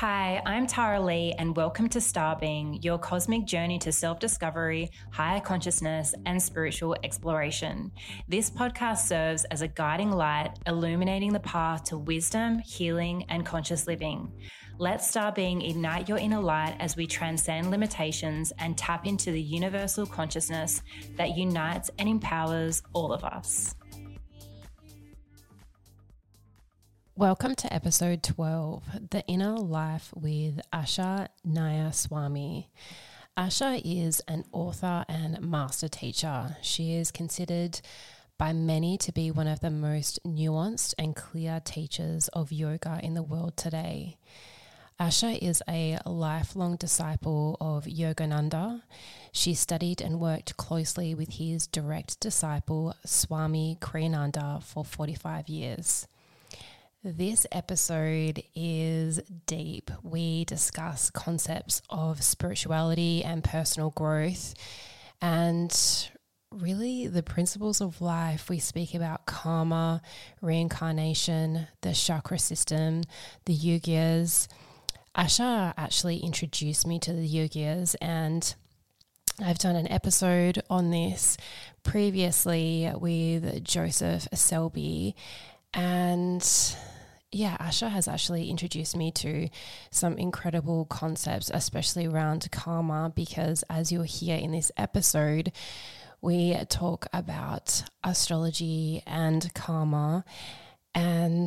Hi, I'm Tara Lee, and welcome to Star Being, your cosmic journey to self-discovery, higher consciousness, and spiritual exploration. This podcast serves as a guiding light, illuminating the path to wisdom, healing, and conscious living. Let Star Being ignite your inner light as we transcend limitations and tap into the universal consciousness that unites and empowers all of us. Welcome to episode 12, The Inner Life with Asha Nayaswami. Asha is an author and master teacher. She is considered by many to be one of the most nuanced and clear teachers of yoga in the world today. Asha is a lifelong disciple of Yogananda. She studied and worked closely with his direct disciple, Swami Kriyananda, for 45 years. This episode is deep. We discuss concepts of spirituality and personal growth and really the principles of life. We speak about karma, reincarnation, the chakra system, the yogias. Asha actually introduced me to the yogias, and I've done an episode on this previously with Joseph Selby. And yeah, Asha has actually introduced me to some incredible concepts, especially around karma, because as you'll hear in this episode, we talk about astrology and karma. And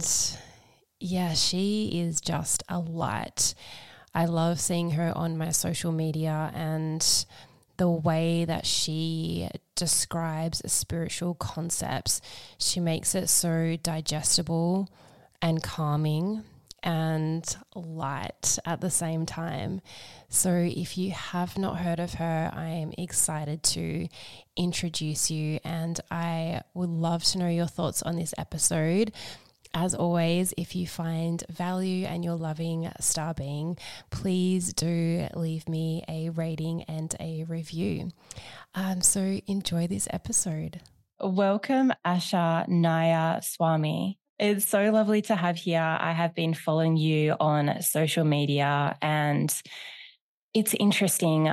yeah, she is just a light. I love seeing her on my social media and the way that she describes spiritual concepts. She makes it so digestible and calming and light at the same time. So if you have not heard of her, I am excited to introduce you, and I would love to know your thoughts on this episode. As always, if you find value and you're loving Star Being, please do leave me a rating and a review. So enjoy this episode. Welcome, Asha Nayaswami. It's so lovely to have here. I have been following you on social media, and it's interesting.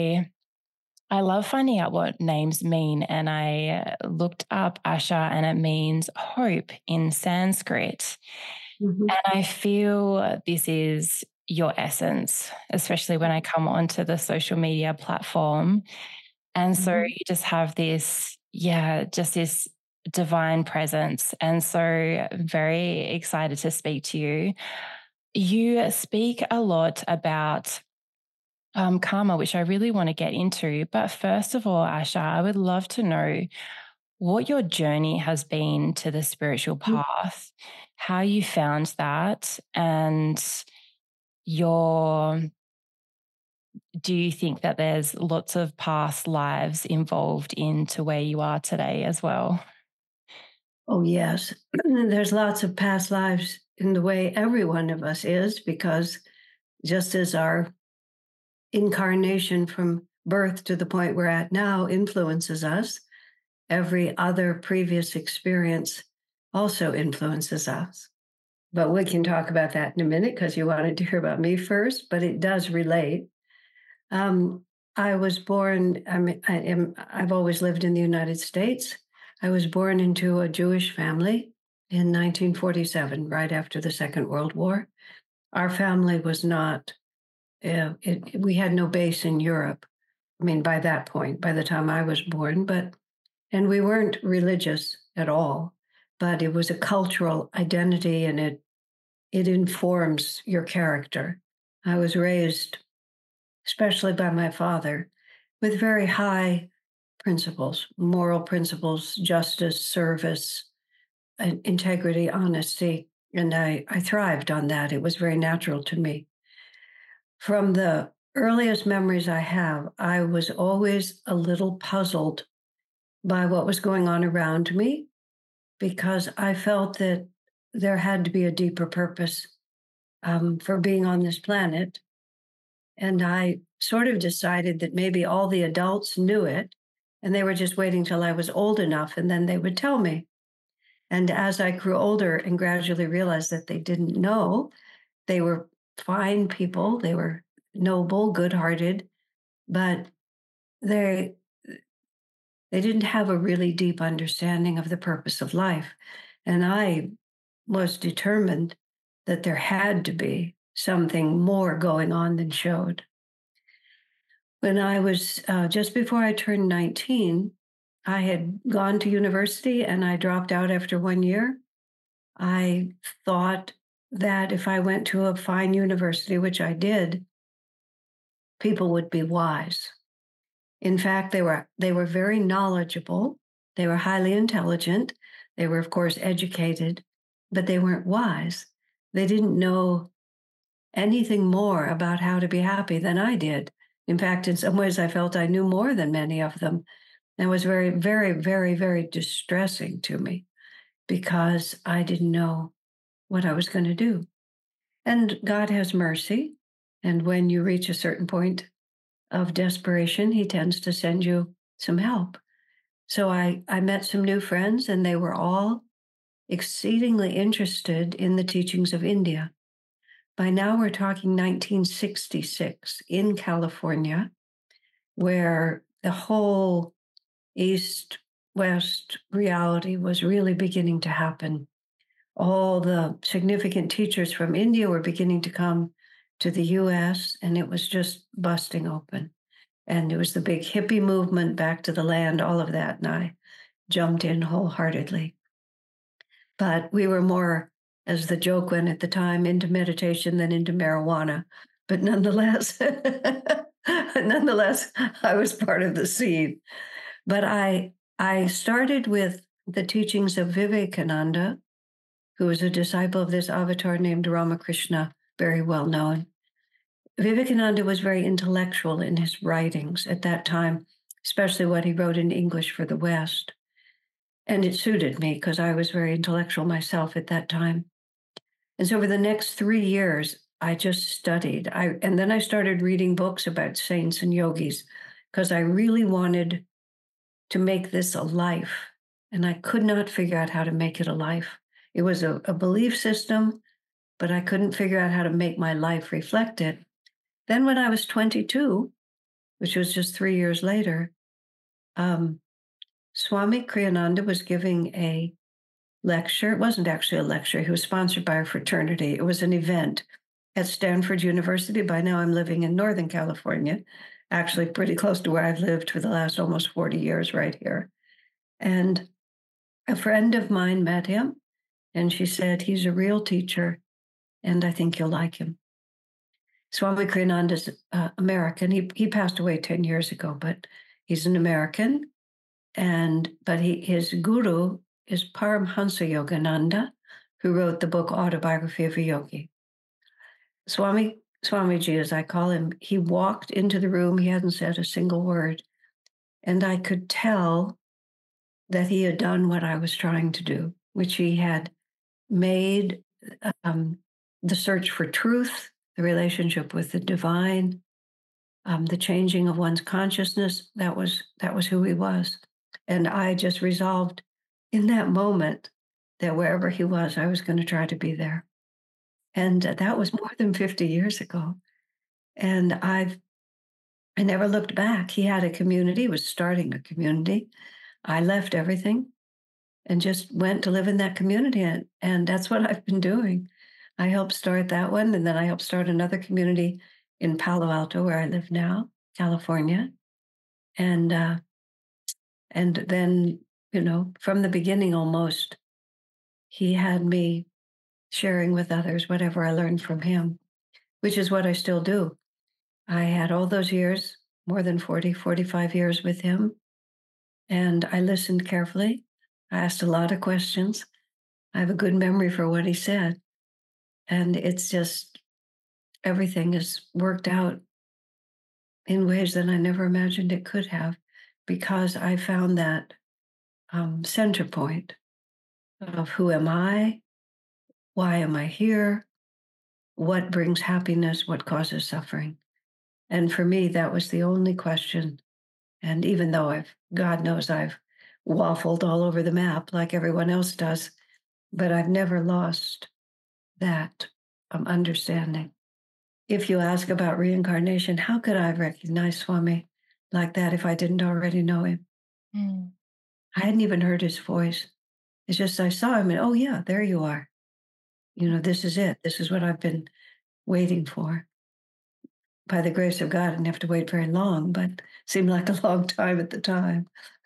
I love finding out what names mean, and I looked up Asha, and it means hope in Sanskrit. Mm-hmm. And I feel this is your essence, especially when I come onto the social media platform. And so you just have this, just this divine presence. And so very excited to speak to you. You speak a lot about karma, which I really want to get into. But first of all, Asha, I would love to know what your journey has been to the spiritual path, how you found that, and do you think that there's lots of past lives involved into where you are today as well? Oh, yes. There's lots of past lives in the way every one of us is, because just as our incarnation from birth to the point we're at now influences us, every other previous experience also influences us. But we can talk about that in a minute, because you wanted to hear about me first, but it does relate. I was born, I've always lived in the United States. I was born into a Jewish family in 1947, right after the Second World War. Our family was not, we had no base in Europe. I mean, by that point, by the time I was born, and we weren't religious at all, but it was a cultural identity, and it informs your character. I was raised, especially by my father, with very high principles, moral principles, justice, service, integrity, honesty. And I thrived on that. It was very natural to me. From the earliest memories I have, I was always a little puzzled by what was going on around me, because I felt that there had to be a deeper purpose for being on this planet. And I sort of decided that maybe all the adults knew it, and they were just waiting till I was old enough, and then they would tell me. And as I grew older and gradually realized that they didn't know, they were fine people. They were noble, good-hearted, but they didn't have a really deep understanding of the purpose of life. And I was determined that there had to be something more going on than showed. When I was just before I turned 19, I had gone to university and I dropped out after 1 year. I thought that if I went to a fine university, which I did, people would be wise. In fact, they were very knowledgeable. They were highly intelligent. They were, of course, educated, but they weren't wise. They didn't know anything more about how to be happy than I did. In fact, in some ways, I felt I knew more than many of them. And it was very, very, very, very distressing to me because I didn't know what I was going to do. And God has mercy. And when you reach a certain point of desperation, he tends to send you some help. So I met some new friends, and they were all exceedingly interested in the teachings of India. By now, we're talking 1966 in California, where the whole East-West reality was really beginning to happen. All the significant teachers from India were beginning to come to the US, and it was just busting open. And it was the big hippie movement, back to the land, all of that. And I jumped in wholeheartedly. But we were more, as the joke went at the time, into meditation than into marijuana. But nonetheless, I was part of the scene. But I started with the teachings of Vivekananda, who was a disciple of this avatar named Ramakrishna, very well known. Vivekananda was very intellectual in his writings at that time, especially what he wrote in English for the West. And it suited me because I was very intellectual myself at that time. And so for the next 3 years, I just studied. And then I started reading books about saints and yogis because I really wanted to make this a life. And I could not figure out how to make it a life. It was a belief system, but I couldn't figure out how to make my life reflect it. Then when I was 22, which was just 3 years later, Swami Kriyananda was giving a lecture. It wasn't actually a lecture. He was sponsored by a fraternity. It was an event at Stanford University. By now, I'm living in Northern California, actually pretty close to where I've lived for the last almost 40 years, right here. And a friend of mine met him, and she said, he's a real teacher, and I think you'll like him. Swami Kriyananda is American. He passed away 10 years ago, but he's an American. But his guru is Paramhansa Yogananda, who wrote the book Autobiography of a Yogi. Swamiji, as I call him, he walked into the room. He hadn't said a single word. And I could tell that he had done what I was trying to do, which he had made the search for truth, the relationship with the divine, the changing of one's consciousness. That was who he was. And I just resolved in that moment that wherever he was, I was going to try to be there. And that was more than 50 years ago. And I never looked back. He had a community, was starting a community. I left everything and just went to live in that community. And that's what I've been doing. I helped start that one, and then I helped start another community in Palo Alto, where I live now, California. And then, from the beginning almost, he had me sharing with others whatever I learned from him, which is what I still do. I had all those years, more than 40, 45 years with him, and I listened carefully. I asked a lot of questions. I have a good memory for what he said. And it's just, everything has worked out in ways that I never imagined it could have, because I found that center point of who am I? Why am I here? What brings happiness? What causes suffering? And for me, that was the only question. And even though God knows I've waffled all over the map like everyone else does, but I've never lost that understanding. if you ask about reincarnation, how could I have recognized Swami like that if I didn't already know him? Mm. I hadn't even heard his voice. It's just I saw him and, oh, yeah, there you are. This is it. This is what I've been waiting for. By the grace of God, I didn't have to wait very long, but it seemed like a long time at the time.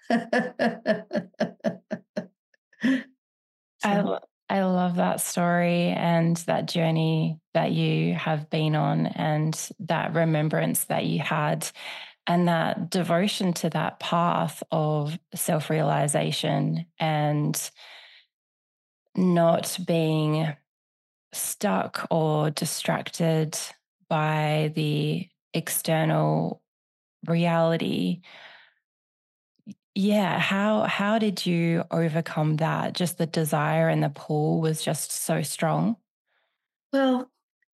So, I love that story and that journey that you have been on, and that remembrance that you had, and that devotion to that path of self-realization and not being stuck or distracted by the external reality. Yeah, how did you overcome that? Just the desire and the pull was just so strong. well,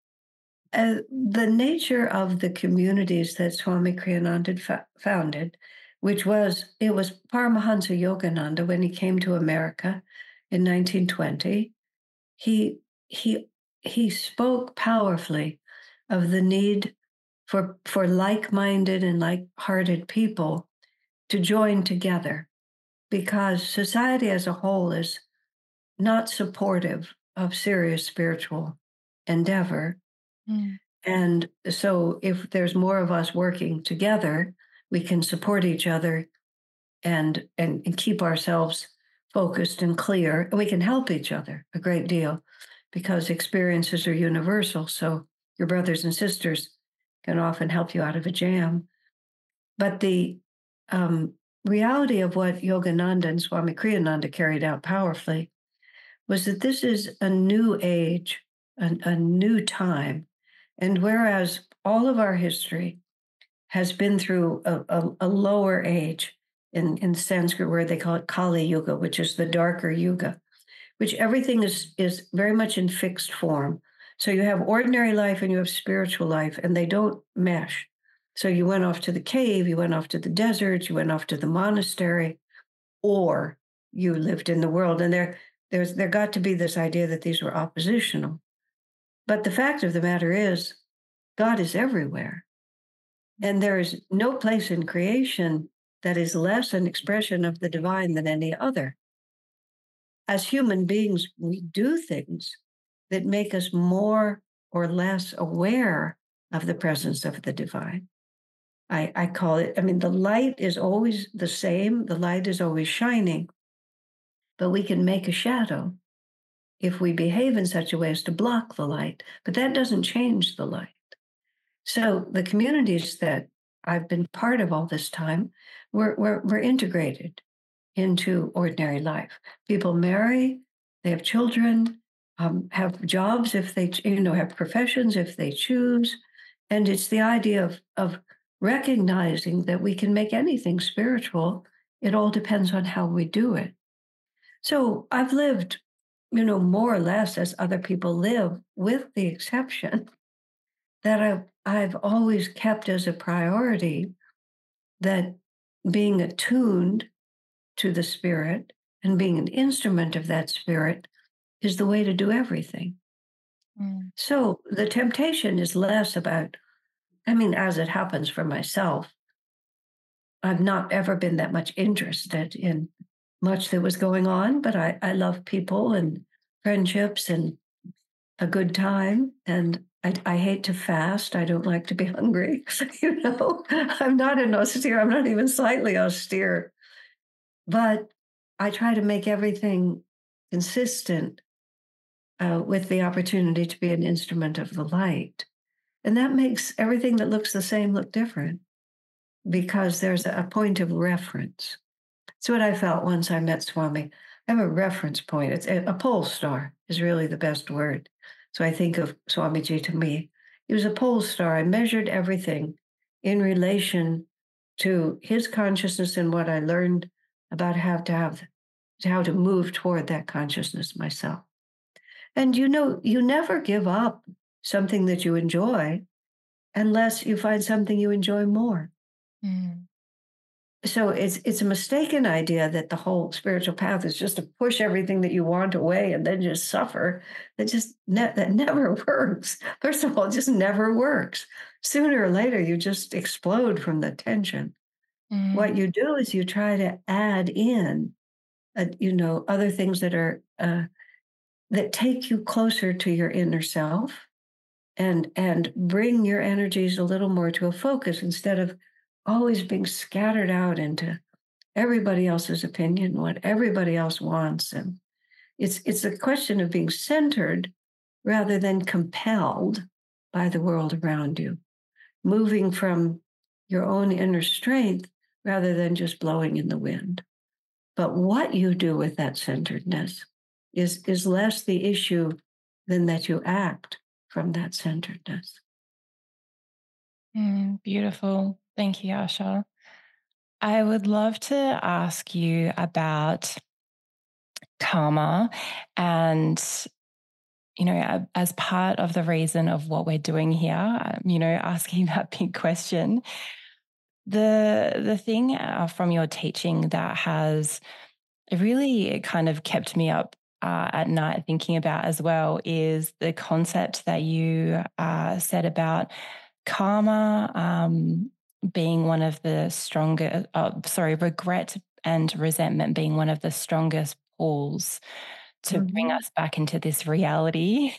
the nature of the communities that Swami Kriyananda founded, it was Paramahansa Yogananda when he came to America in 1920. He he he spoke powerfully of the need for like-minded and like-hearted people to join together because society as a whole is not supportive of serious spiritual endeavor. Mm. And so if there's more of us working together, we can support each other and keep ourselves focused and clear. And we can help each other a great deal because experiences are universal. So your brothers and sisters can often help you out of a jam. But the reality of what Yogananda and Swami Kriyananda carried out powerfully was that this is a new age, a new time. And whereas all of our history has been through a lower age in Sanskrit, where they call it Kali Yuga, which is the darker yuga, which everything is very much in fixed form. So you have ordinary life and you have spiritual life, and they don't mesh. So you went off to the cave, you went off to the desert, you went off to the monastery, or you lived in the world. And there got to be this idea that these were oppositional. But the fact of the matter is, God is everywhere. And there is no place in creation that is less an expression of the divine than any other. As human beings, we do things that make us more or less aware of the presence of the divine. I call it, the light is always the same, the light is always shining, but we can make a shadow if we behave in such a way as to block the light, but that doesn't change the light. So the communities that I've been part of all this time were integrated into ordinary life. People marry, they have children, have jobs if they, have professions if they choose. And it's the idea of recognizing that we can make anything spiritual. It all depends on how we do it. So I've lived, more or less as other people live, with the exception that I've always kept as a priority that being attuned to the spirit and being an instrument of that spirit is the way to do everything. Mm. So the temptation is less about, as it happens for myself, I've not ever been that much interested in much that was going on, but I love people and friendships and a good time. And I hate to fast. I don't like to be hungry. I'm not an austere. I'm not even slightly austere. But I try to make everything consistent with the opportunity to be an instrument of the light. And that makes everything that looks the same look different because there's a point of reference. It's what I felt once I met Swami. I have a reference point. It's a pole star is really the best word. So I think of Swamiji to me. He was a pole star. I measured everything in relation to his consciousness and what I learned about how to move toward that consciousness myself. And you never give up something that you enjoy unless you find something you enjoy more. Mm. So it's a mistaken idea that the whole spiritual path is just to push everything that you want away and then just suffer. That never works. First of all, it just never works. Sooner or later, you just explode from the tension. What you do is you try to add in, other things that are that take you closer to your inner self, and bring your energies a little more to a focus instead of always being scattered out into everybody else's opinion, what everybody else wants. And it's a question of being centered rather than compelled by the world around you, moving from your own inner strength rather than just blowing in the wind. But what you do with that centeredness is less the issue than that you act from that centeredness. Beautiful. Thank you, Asha. I would love to ask you about karma and, as part of the reason of what we're doing here, asking that big question. The thing from your teaching that has really kind of kept me up at night thinking about as well is the concept that you said about karma being one of the stronger, regret and resentment being one of the strongest pulls to bring us back into this reality.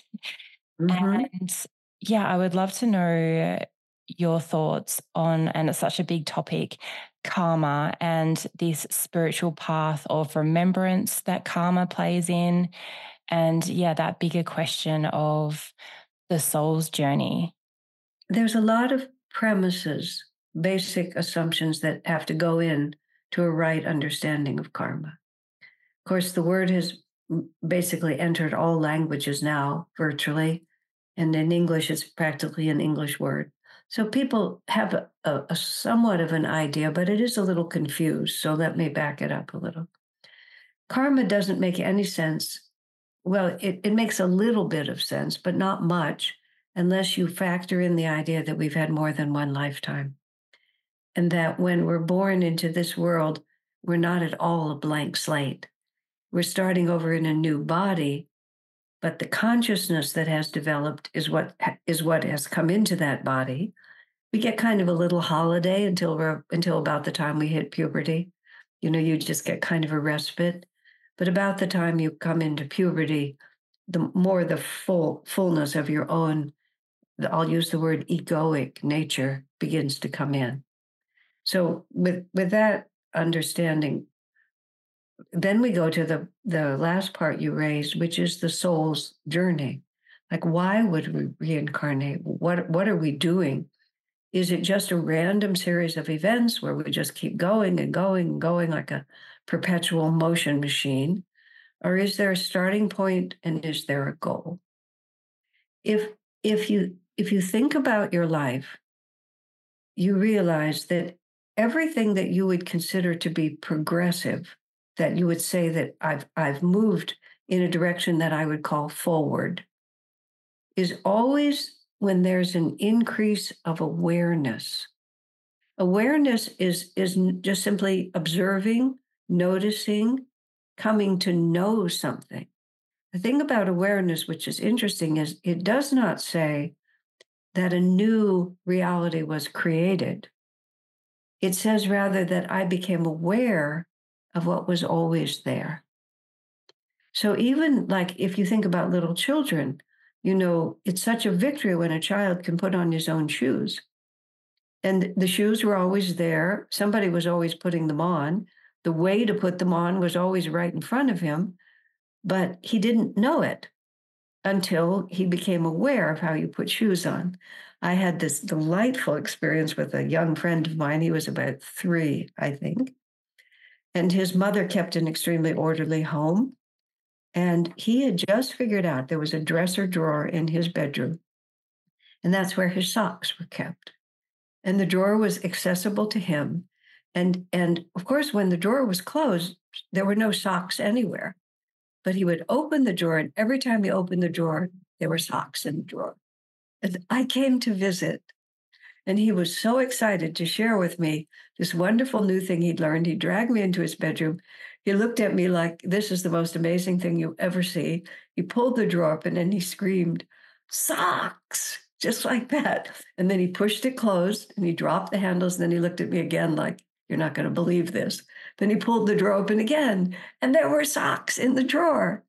And yeah, I would love to know your thoughts on, and it's such a big topic, karma and this spiritual path of remembrance that karma plays in. And yeah, that bigger question of the soul's journey. There's a lot of premises, basic assumptions that have to go in to a right understanding of karma. Of course, the word has basically entered all languages now, virtually. And in English, it's practically an English word. So people have a somewhat of an idea, but it is a little confused. So let me back it up a little. Karma doesn't make any sense. Well, it makes a little bit of sense, but not much, unless you factor in the idea that we've had more than one lifetime. And that when we're born into this world, we're not at all a blank slate. We're starting over in a new body, but the consciousness that has developed is what has come into that body. We get kind of a little holiday until about the time we hit puberty. You just get kind of a respite. But about the time you come into puberty, the more the fullness of your own, I'll use the word egoic nature, begins to come in. So with that understanding, then we go to the last part you raised, which is the soul's journey. Like, why would we reincarnate? What are we doing? Is it just a random series of events where we just keep going and going and going like a perpetual motion machine? Or is there a starting point and is there a goal? If you think about your life, you realize that everything that you would consider to be progressive, that you would say that I've moved in a direction that I would call forward, is always when there's an increase of awareness. Awareness is just simply observing, noticing, coming to know something. The thing about awareness, which is interesting, is it does not say that a new reality was created. It says rather that I became aware of what was always there. So even like if you think about little children, it's such a victory when a child can put on his own shoes. And the shoes were always there. Somebody was always putting them on. The way to put them on was always right in front of him, but he didn't know it until he became aware of how you put shoes on. I had this delightful experience with a young friend of mine. He was about 3, I think. And his mother kept an extremely orderly home. And he had just figured out there was a dresser drawer in his bedroom. And that's where his socks were kept. And the drawer was accessible to him. And of course, when the drawer was closed, there were no socks anywhere. But he would open the drawer, and every time he opened the drawer, there were socks in the drawer. And I came to visit. And he was so excited to share with me this wonderful new thing he'd learned. He dragged me into his bedroom. He looked at me like, this is the most amazing thing you ever see. He pulled the drawer open and he screamed, "Socks!" Just like that. And then he pushed it closed and he dropped the handles. And then he looked at me again like, "You're not going to believe this." Then he pulled the drawer open again and there were socks in the drawer.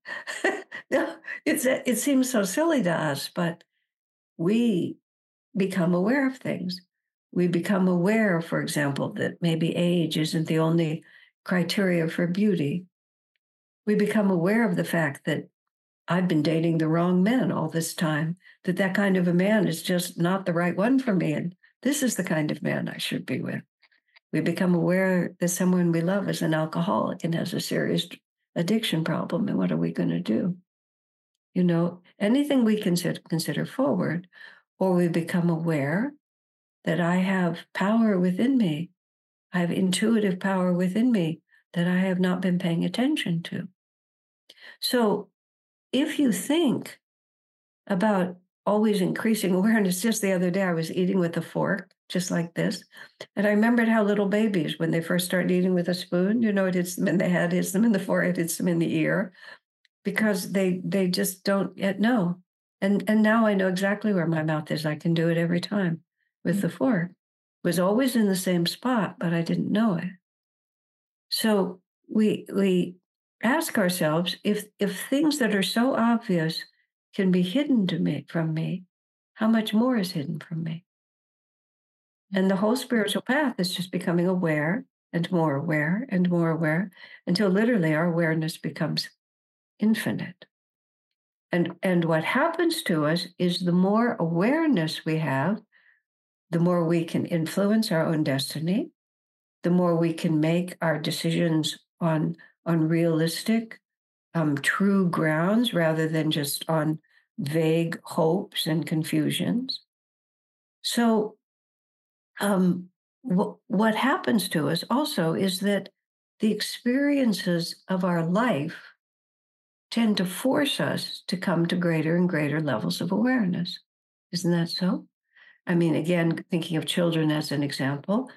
It seems so silly to us, but we become aware of things. We become aware, for example, that maybe age isn't the only criteria for beauty. We become aware of the fact that I've been dating the wrong men all this time, that kind of a man is just not the right one for me. And this is the kind of man I should be with. We become aware that someone we love is an alcoholic and has a serious addiction problem. And what are we going to do? Anything we consider forward, or we become aware that I have power within me. I have intuitive power within me that I have not been paying attention to. So if you think about always increasing awareness, just the other day I was eating with a fork, just like this. And I remembered how little babies, when they first start eating with a spoon, it hits them in the head, hits them in the forehead, hits them in the ear, because they just don't yet know. And now I know exactly where my mouth is. I can do it every time with the fork. It was always in the same spot, but I didn't know it. So we ask ourselves, if things that are so obvious can be hidden from me, how much more is hidden from me? And the whole spiritual path is just becoming aware and more aware and more aware until literally our awareness becomes infinite. And what happens to us is the more awareness we have, the more we can influence our own destiny, the more we can make our decisions on realistic, true grounds rather than just on vague hopes and confusions. So what happens to us also is that the experiences of our life tend to force us to come to greater and greater levels of awareness. Isn't that so? I mean, again, thinking of children as an example,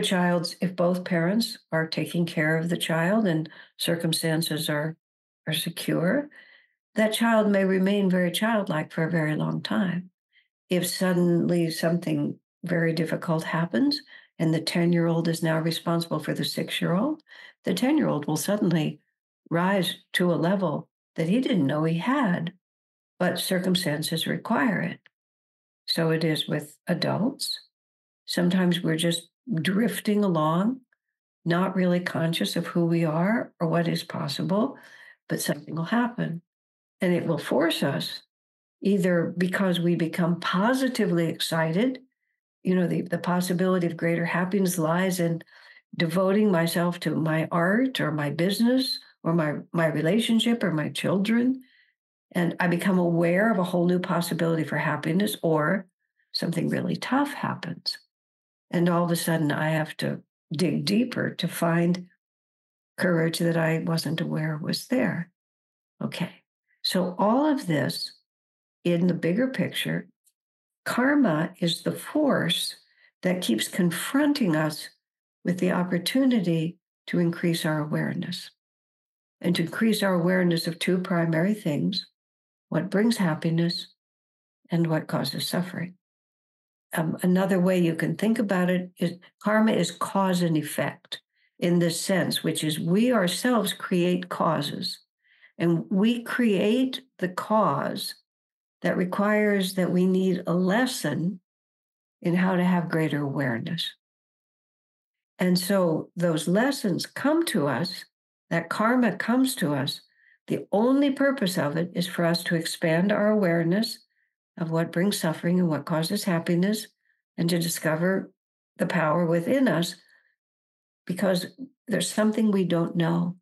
if both parents are taking care of the child and circumstances are secure, that child may remain very childlike for a very long time. If suddenly something very difficult happens and the 10-year-old is now responsible for the 6-year-old, the 10-year-old will suddenly rise to a level that he didn't know he had, but circumstances require it. So it is with adults. Sometimes we're just drifting along, not really conscious of who we are or what is possible, but something will happen. And it will force us, either because we become positively excited, the possibility of greater happiness lies in devoting myself to my art or my business or my relationship or my children. And I become aware of a whole new possibility for happiness, or something really tough happens. And all of a sudden I have to dig deeper to find courage that I wasn't aware was there. Okay. So all of this, in the bigger picture, karma is the force that keeps confronting us with the opportunity to increase our awareness, and to increase our awareness of two primary things: what brings happiness and what causes suffering. Another way you can think about it is karma is cause and effect in this sense, which is we ourselves create causes, and we create the cause that requires that we need a lesson in how to have greater awareness. And so those lessons come to us, that karma comes to us. The only purpose of it is for us to expand our awareness of what brings suffering and what causes happiness, and to discover the power within us, because there's something we don't know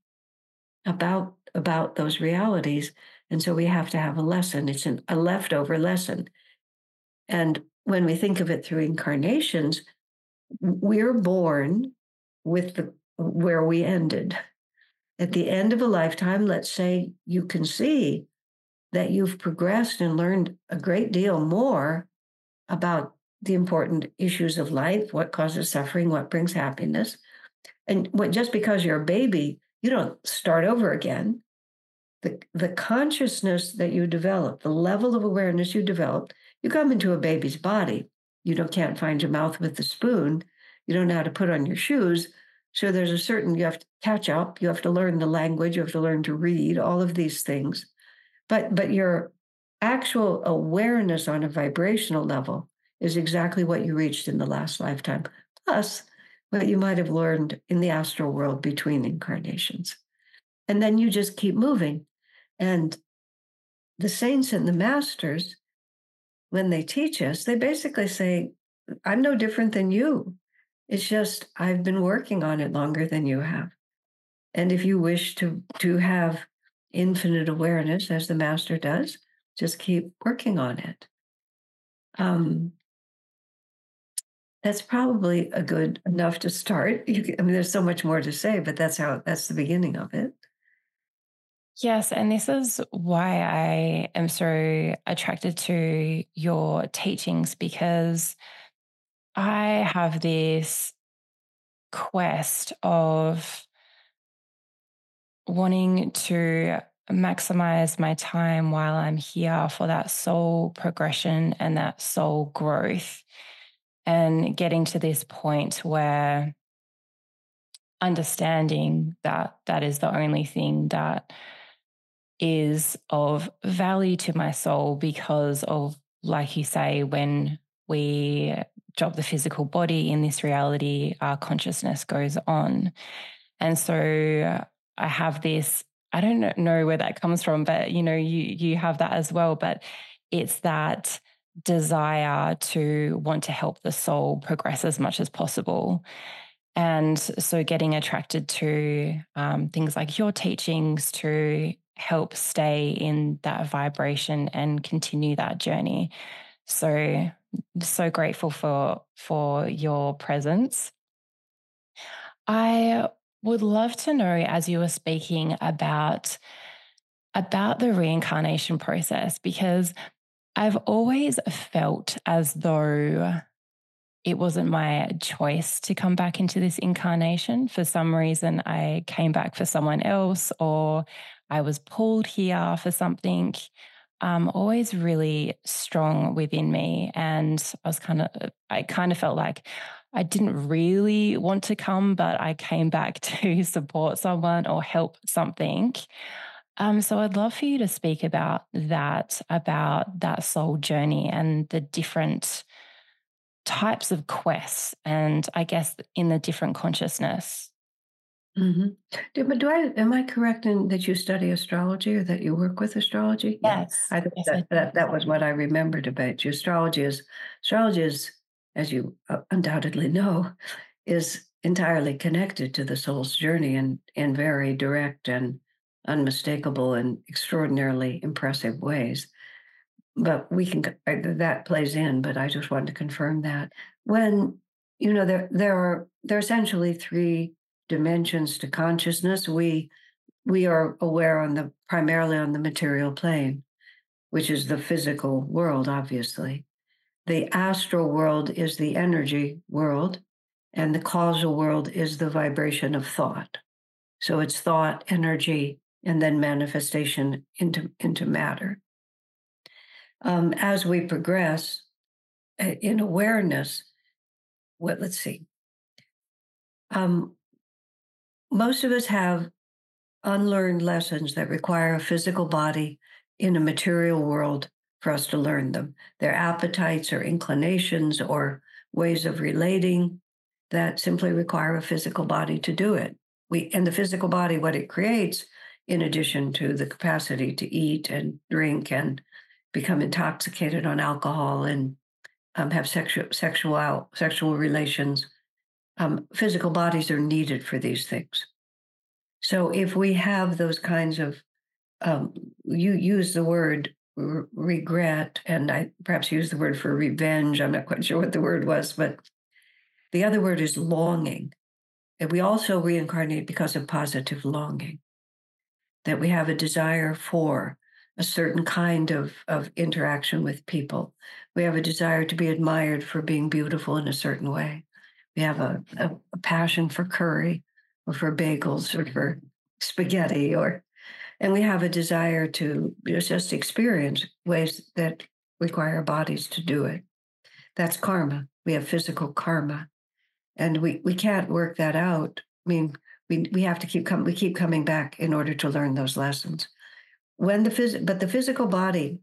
about those realities. And so we have to have a lesson. It's a leftover lesson. And when we think of it through incarnations, we're born with where we ended. At the end of a lifetime, let's say you can see that you've progressed and learned a great deal more about the important issues of life, what causes suffering, what brings happiness. And just because you're a baby, you don't start over again. The consciousness that you develop, the level of awareness you develop, you come into a baby's body. You can't find your mouth with the spoon. You don't know how to put on your shoes. So there's you have to catch up. You have to learn the language. You have to learn to read, all of these things. But your actual awareness on a vibrational level is exactly what you reached in the last lifetime, plus what you might have learned in the astral world between incarnations. And then you just keep moving. And the saints and the masters, when they teach us, they basically say, I'm no different than you. It's just I've been working on it longer than you have. And if you wish to have infinite awareness, as the master does, just keep working on it. That's probably a good enough to start. There's so much more to say, but that's the beginning of it. Yes, and this is why I am so attracted to your teachings, because I have this quest of wanting to maximize my time while I'm here for that soul progression and that soul growth, and getting to this point where understanding that that is the only thing that is of value to my soul, because of, like you say, when we drop the physical body in this reality, our consciousness goes on. And so I have this, I don't know where that comes from, but you have that as well. But it's that desire to want to help the soul progress as much as possible. And so getting attracted to things like your teachings to help stay in that vibration and continue that journey. So grateful for your presence. I would love to know, as you were speaking about the reincarnation process, because I've always felt as though it wasn't my choice to come back into this incarnation. For some reason, I came back for someone else, or I was pulled here for something. Always really strong within me. And I kind of felt like I didn't really want to come, but I came back to support someone or help something. So I'd love for you to speak about that soul journey and the different types of quests, and I guess in the different consciousness. Mm-hmm. But am I correct in that you study astrology, or that you work with astrology? Yes. I think that was what I remembered about you. Astrology is, as you undoubtedly know, is entirely connected to the soul's journey in very direct and unmistakable and extraordinarily impressive ways. But that plays in, but I just wanted to confirm that. When, there are essentially three dimensions to consciousness. We are aware primarily on the material plane, which is the physical world, obviously. The astral world is the energy world, and the causal world is the vibration of thought. So it's thought, energy, and then manifestation into matter. As we progress in awareness, let's see. Most of us have unlearned lessons that require a physical body in a material world for us to learn them. They're appetites or inclinations or ways of relating that simply require a physical body to do it. And the physical body, what it creates, in addition to the capacity to eat and drink and become intoxicated on alcohol and have sexual relations, physical bodies are needed for these things. So if we have those kinds of, you use the word regret, and I perhaps use the word for revenge. I'm not quite sure what the word was, but the other word is longing. And we also reincarnate because of positive longing, that we have a desire for a certain kind of interaction with people. We have a desire to be admired for being beautiful in a certain way. We have a passion for curry or for bagels or for spaghetti, and we have a desire to just experience ways that require our bodies to do it. That's karma. We have physical karma, and we can't work that out. I mean, we have to keep coming back in order to learn those lessons. But the physical body,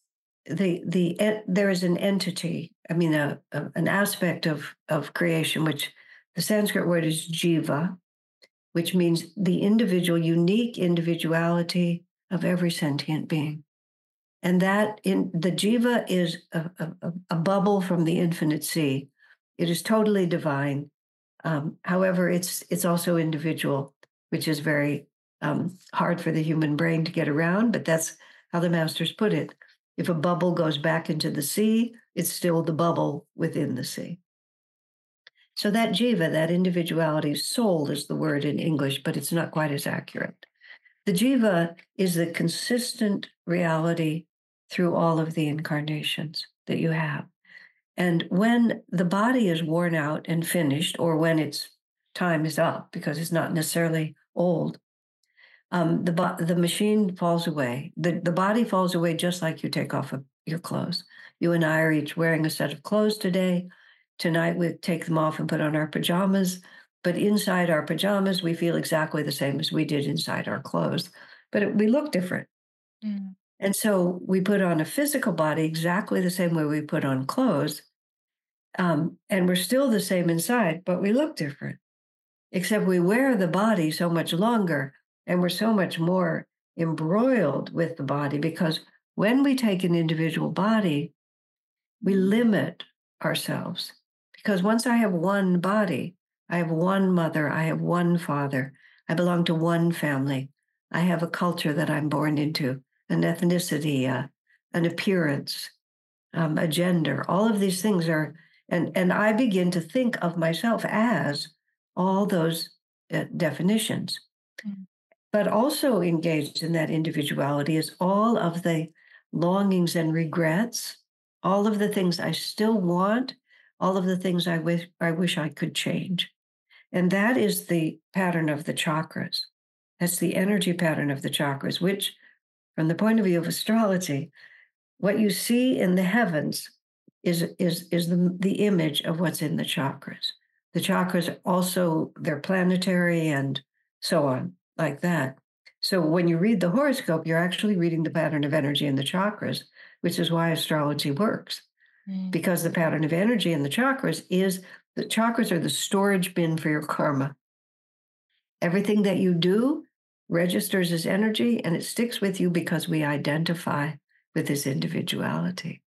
there is an entity. I mean, an aspect of creation, which the Sanskrit word is jiva, which means the unique individuality of every sentient being. And the jiva is a bubble from the infinite sea. It is totally divine. However, it's also individual, which is very hard for the human brain to get around, but that's how the masters put it. If a bubble goes back into the sea, it's still the bubble within the sea. So that jiva, that individuality, soul is the word in English, but it's not quite as accurate. The jiva is the consistent reality through all of the incarnations that you have. And when the body is worn out and finished, or when its time is up, because it's not necessarily old, the machine falls away. The body falls away just like you take off your clothes. You and I are each wearing a set of clothes today. Tonight we take them off and put on our pajamas. But inside our pajamas, we feel exactly the same as we did inside our clothes. But we look different. Mm. And so we put on a physical body exactly the same way we put on clothes. And we're still the same inside, but we look different. Except we wear the body so much longer, and we're so much more embroiled with the body, because when we take an individual body, we limit ourselves. Because once I have one body, I have one mother, I have one father, I belong to one family, I have a culture that I'm born into, an ethnicity, an appearance, a gender. All of these things are, and I begin to think of myself as all those definitions. Mm. But also engaged in that individuality is all of the longings and regrets, all of the things I still want, all of the things I wish I could change. And that is the pattern of the chakras. That's the energy pattern of the chakras, which, from the point of view of astrology, what you see in the heavens is the image of what's in the chakras. The chakras also, they're planetary and so on, like that. So when you read the horoscope, you're actually reading the pattern of energy in the chakras, which is why astrology works. Because the pattern of energy in the chakras are the storage bin for your karma. Everything that you do registers as energy, and it sticks with you because we identify with this individuality.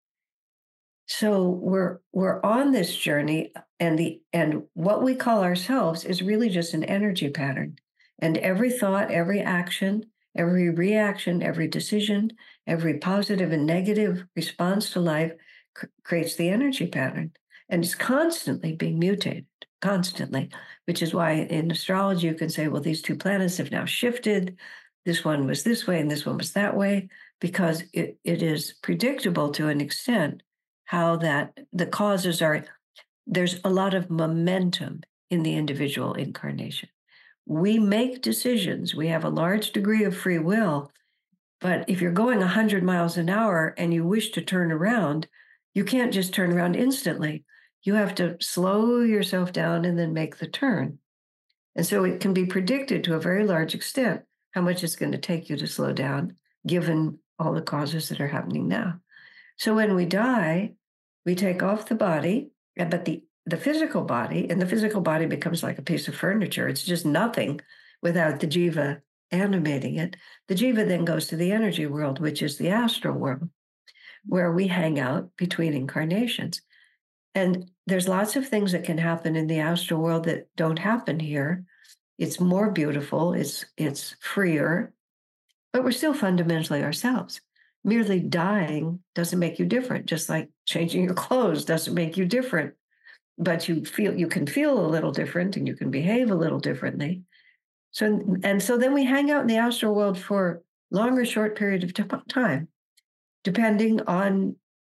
So we're on this journey, and what we call ourselves is really just an energy pattern. And every thought, every action, every reaction, every decision, every positive and negative response to life creates the energy pattern. And it's constantly being mutated, constantly, which is why in astrology you can say, well, these two planets have now shifted. This one was this way and this one was that way, because it is predictable to an extent how that the causes are. There's a lot of momentum in the individual incarnation. We make decisions. We have a large degree of free will. But if you're going 100 miles an hour and you wish to turn around, you can't just turn around instantly. You have to slow yourself down and then make the turn. And so it can be predicted to a very large extent how much it's going to take you to slow down, given all the causes that are happening now. So when we die, we take off the body, but the physical body, and the physical body becomes like a piece of furniture. It's just nothing without the jiva animating it. The jiva then goes to the energy world, which is the astral world, where we hang out between incarnations. And there's lots of things that can happen in the astral world that don't happen here. It's more beautiful, it's freer, but we're still fundamentally ourselves. Merely dying doesn't make you different, just like changing your clothes doesn't make you different. But you can feel a little different, and you can behave a little differently. So then we hang out in the astral world for long or short period of time, depending on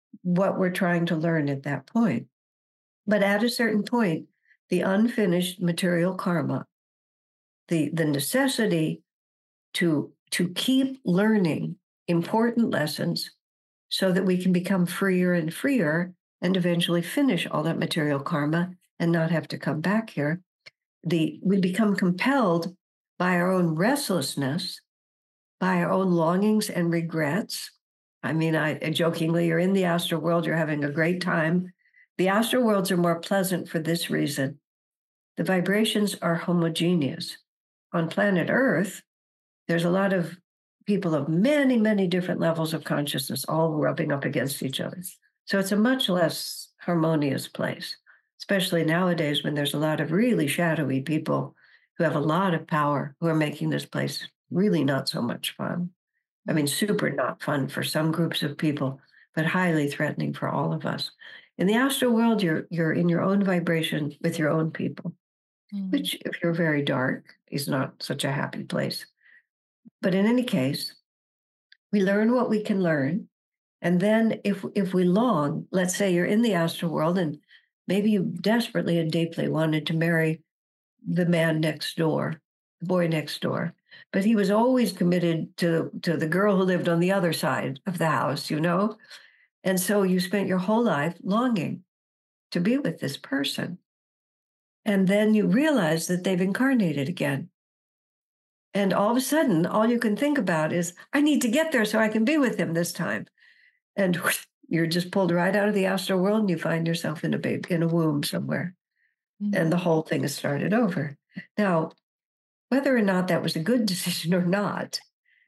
what we're trying to learn at that point. But at a certain point, the unfinished material karma, the necessity to keep learning important lessons so that we can become freer and freer and eventually finish all that material karma and not have to come back here. We become compelled by our own restlessness, by our own longings and regrets. I mean, I jokingly, you're in the astral world, you're having a great time. The astral worlds are more pleasant for this reason. The vibrations are homogeneous. On planet Earth, there's a lot of people of many, many different levels of consciousness, all rubbing up against each other. So it's a much less harmonious place, especially nowadays when there's a lot of really shadowy people who have a lot of power who are making this place really not so much fun. I mean, super not fun for some groups of people, but highly threatening for all of us. In the astral world, you're in your own vibration with your own people, which, if you're very dark, is not such a happy place. But in any case, we learn what we can learn. And then if we long, let's say you're in the astral world and maybe you desperately and deeply wanted to marry the man next door, the boy next door, but he was always committed to the girl who lived on the other side of the house, you know? And so you spent your whole life longing to be with this person. And then you realize that they've incarnated again. And all of a sudden, all you can think about is, I need to get there so I can be with him this time. And you're just pulled right out of the astral world and you find yourself in a womb somewhere. And the whole thing has started over. Now, whether or not that was a good decision or not,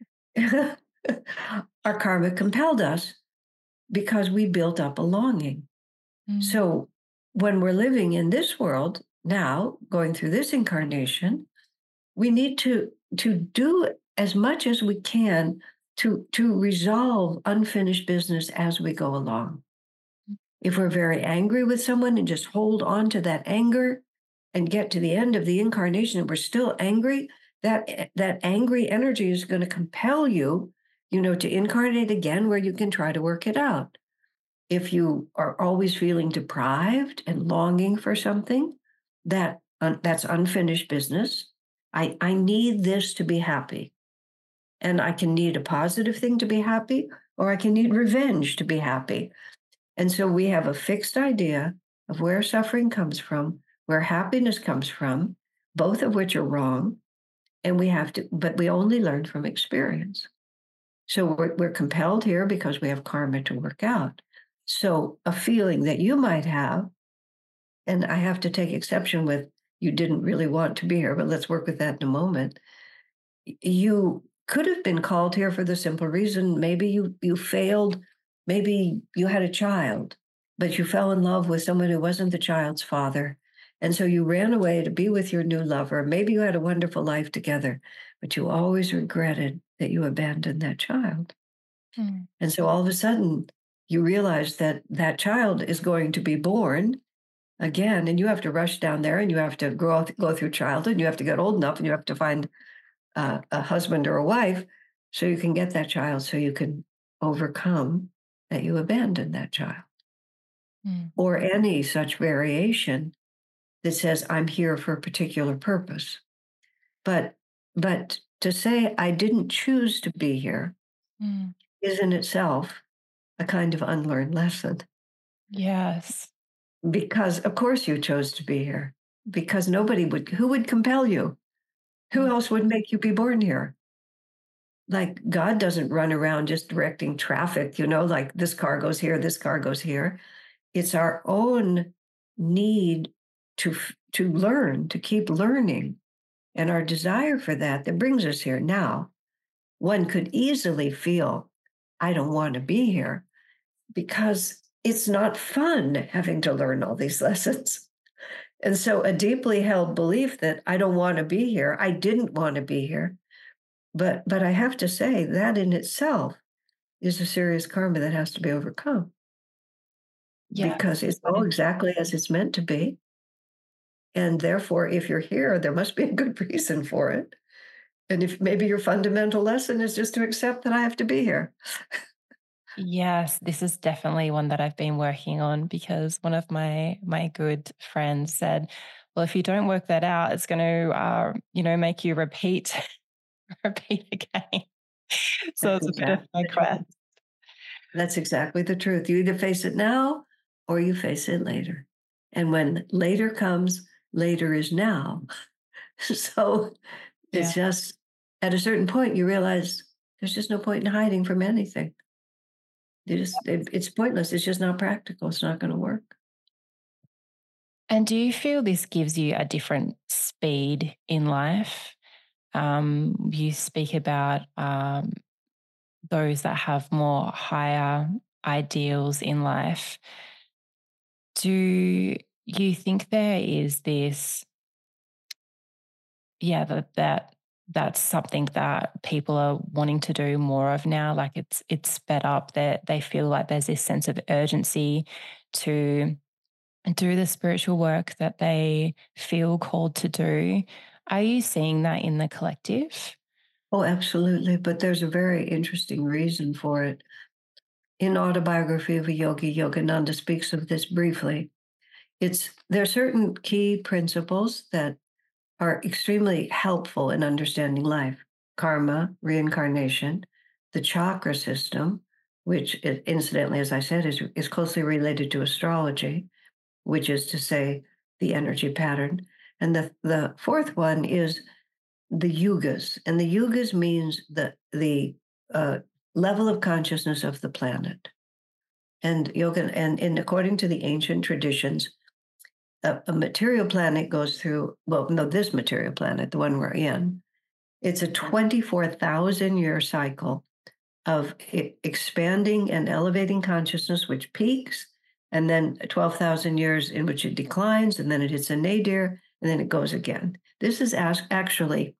our karma compelled us because we built up a longing. So when we're living in this world now, going through this incarnation, we need to do as much as we can to resolve unfinished business as we go along. If we're very angry with someone and just hold on to that anger and get to the end of the incarnation and we're still angry, that angry energy is going to compel you, to incarnate again where you can try to work it out. If you are always feeling deprived and longing for something, that's unfinished business. I need this to be happy. And I can need a positive thing to be happy, or I can need revenge to be happy. And so we have a fixed idea of where suffering comes from, where happiness comes from, both of which are wrong. And but we only learn from experience. So we're compelled here because we have karma to work out. So a feeling that you might have, and I have to take exception with, you didn't really want to be here, but let's work with that in a moment. You could have been called here for the simple reason, maybe you failed, maybe you had a child, but you fell in love with someone who wasn't the child's father. And so you ran away to be with your new lover. Maybe you had a wonderful life together, but you always regretted that you abandoned that child. And so all of a sudden, you realize that that child is going to be born again, and you have to rush down there and you have to go through childhood, and you have to get old enough and you have to find a husband or a wife so you can get that child, so you can overcome that you abandoned that child. Or any such variation that says, I'm here for a particular purpose. But to say I didn't choose to be here is in itself a kind of unlearned lesson. Yes. Because of course you chose to be here, because who would compel you? Who else would make you be born here? Like, God doesn't run around just directing traffic, like this car goes here, this car goes here. It's our own need to learn, to keep learning, and our desire for that brings us here. Now, one could easily feel, I don't want to be here, because it's not fun having to learn all these lessons. And so a deeply held belief that I don't want to be here, I didn't want to be here. But I have to say that in itself is a serious karma that has to be overcome. Yes. Because it's all exactly as it's meant to be. And therefore, if you're here, there must be a good reason for it. And if maybe your fundamental lesson is just to accept that I have to be here. Yes, this is definitely one that I've been working on because one of my good friends said, "Well, if you don't work that out, it's going to, make you repeat repeat again." So That's it's a bit of exactly my the truth. quest. That's exactly the truth. You either face it now or you face it later. And when later comes, later is now. So Yeah. it's just at a certain point, you realize there's just no point in hiding from anything. It's pointless. It's just not practical. It's not going to work. And do you feel this gives you a different speed in life? You speak about those that have more higher ideals in life. Do you think there is this, yeah, that's something that people are wanting to do more of now? Like it's sped up, that they feel like there's this sense of urgency to do the spiritual work that they feel called to do. Are you seeing that in the collective? Oh, absolutely. But there's a very interesting reason for it. In Autobiography of a Yogi, Yogananda speaks of this briefly. There are certain key principles that are extremely helpful in understanding life: karma, reincarnation, the chakra system, which incidentally, as I said, is closely related to astrology, which is to say, the energy pattern. And the fourth one is the yugas. And the yugas means the uh, level of consciousness of the planet. And yoga, and according to the ancient traditions, a material planet goes through, well, no, this material planet, the one we're in, it's a 24,000-year cycle of expanding and elevating consciousness, which peaks, and then 12,000 years in which it declines, and then it hits a nadir, and then it goes again. This is actually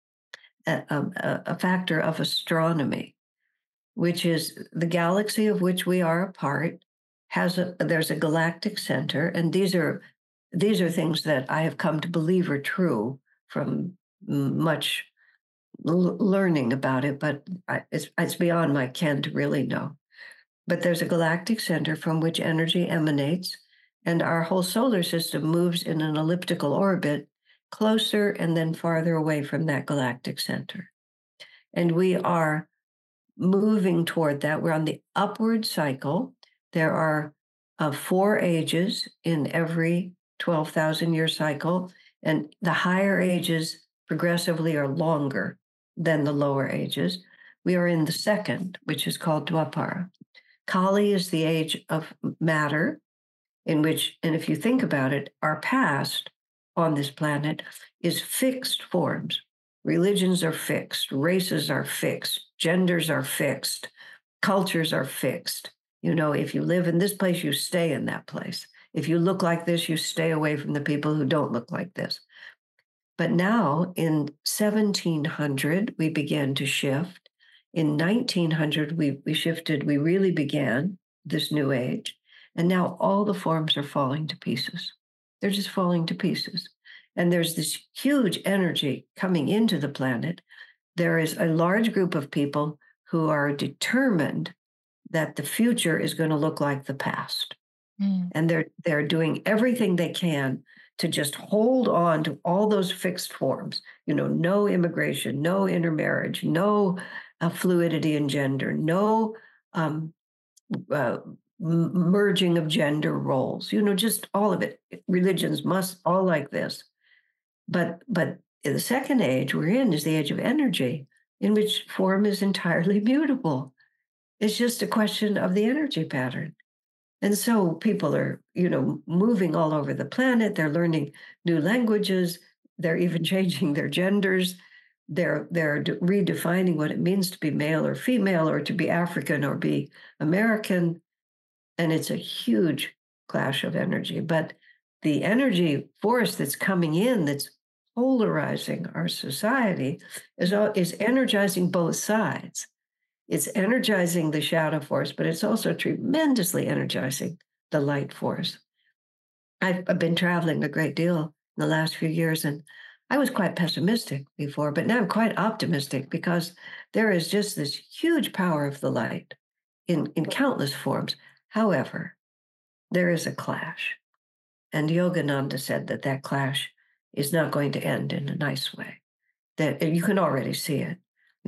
a factor of astronomy, which is the galaxy of which we are a part. There's a galactic center, and these are things that I have come to believe are true from much learning about it, but it's beyond my ken to really know. But there's a galactic center from which energy emanates, and our whole solar system moves in an elliptical orbit closer and then farther away from that galactic center. And we are moving toward that. We're on the upward cycle. There are 4 ages in every 12,000-year cycle, and the higher ages progressively are longer than the lower ages. We are in the second, which is called Dwapara. Kali is the age of matter, in which, and if you think about it, our past on this planet is fixed forms. Religions are fixed, races are fixed, genders are fixed, cultures are fixed. If you live in this place, you stay in that place. If you look like this, you stay away from the people who don't look like this. But now in 1700, we began to shift. In 1900, we shifted, we really began this new age. And now all the forms are falling to pieces. They're just falling to pieces. And there's this huge energy coming into the planet. There is a large group of people who are determined that the future is going to look like the past. And they're doing everything they can to just hold on to all those fixed forms. No immigration, no intermarriage, no fluidity in gender, no merging of gender roles. Just all of it. Religions must all like this. But the second age we're in is the age of energy, in which form is entirely mutable. It's just a question of the energy pattern. And so people are, moving all over the planet. They're learning new languages. They're even changing their genders. They're redefining what it means to be male or female, or to be African or be American. And it's a huge clash of energy. But the energy force that's coming in, that's polarizing our society, is energizing both sides. It's energizing the shadow force, but it's also tremendously energizing the light force. I've been traveling a great deal in the last few years, and I was quite pessimistic before, but now I'm quite optimistic because there is just this huge power of the light. in countless forms. However, there is a clash. And Yogananda said that that clash is not going to end in a nice way. That you can already see it.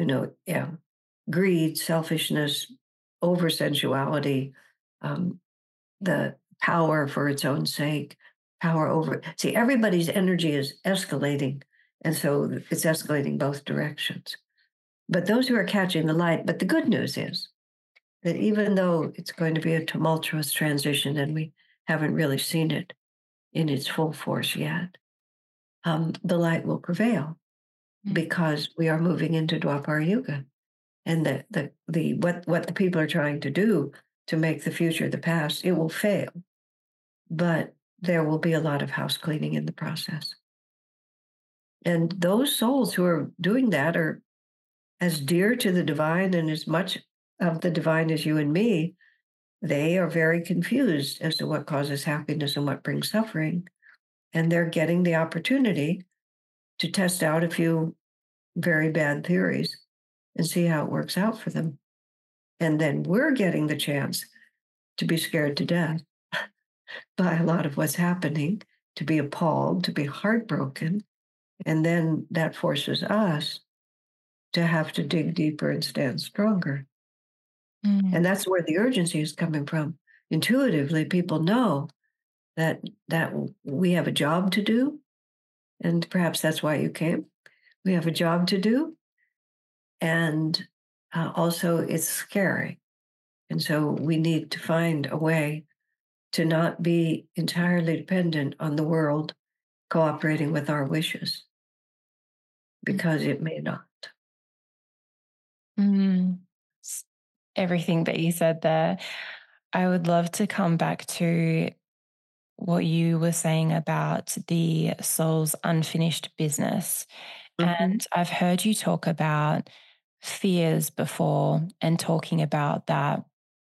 Greed, selfishness, over sensuality, the power for its own sake, power over. See, everybody's energy is escalating. And so it's escalating both directions. But those who are catching the light, but the good news is that even though it's going to be a tumultuous transition and we haven't really seen it in its full force yet, the light will prevail because we are moving into Dwapara Yuga. And what the people are trying to do to make the future the past, it will fail. But there will be a lot of house cleaning in the process. And those souls who are doing that are as dear to the divine and as much of the divine as you and me. They are very confused as to what causes happiness and what brings suffering. And they're getting the opportunity to test out a few very bad theories and see how it works out for them. And then we're getting the chance to be scared to death by a lot of what's happening, to be appalled, to be heartbroken. And then that forces us to have to dig deeper and stand stronger. And that's where the urgency is coming from. Intuitively, people know that we have a job to do. And perhaps that's why you came. We have a job to do. And also it's scary. And so we need to find a way to not be entirely dependent on the world cooperating with our wishes, because it may not. Everything that you said there, I would love to come back to what you were saying about the soul's unfinished business. And I've heard you talk about fears before and talking about that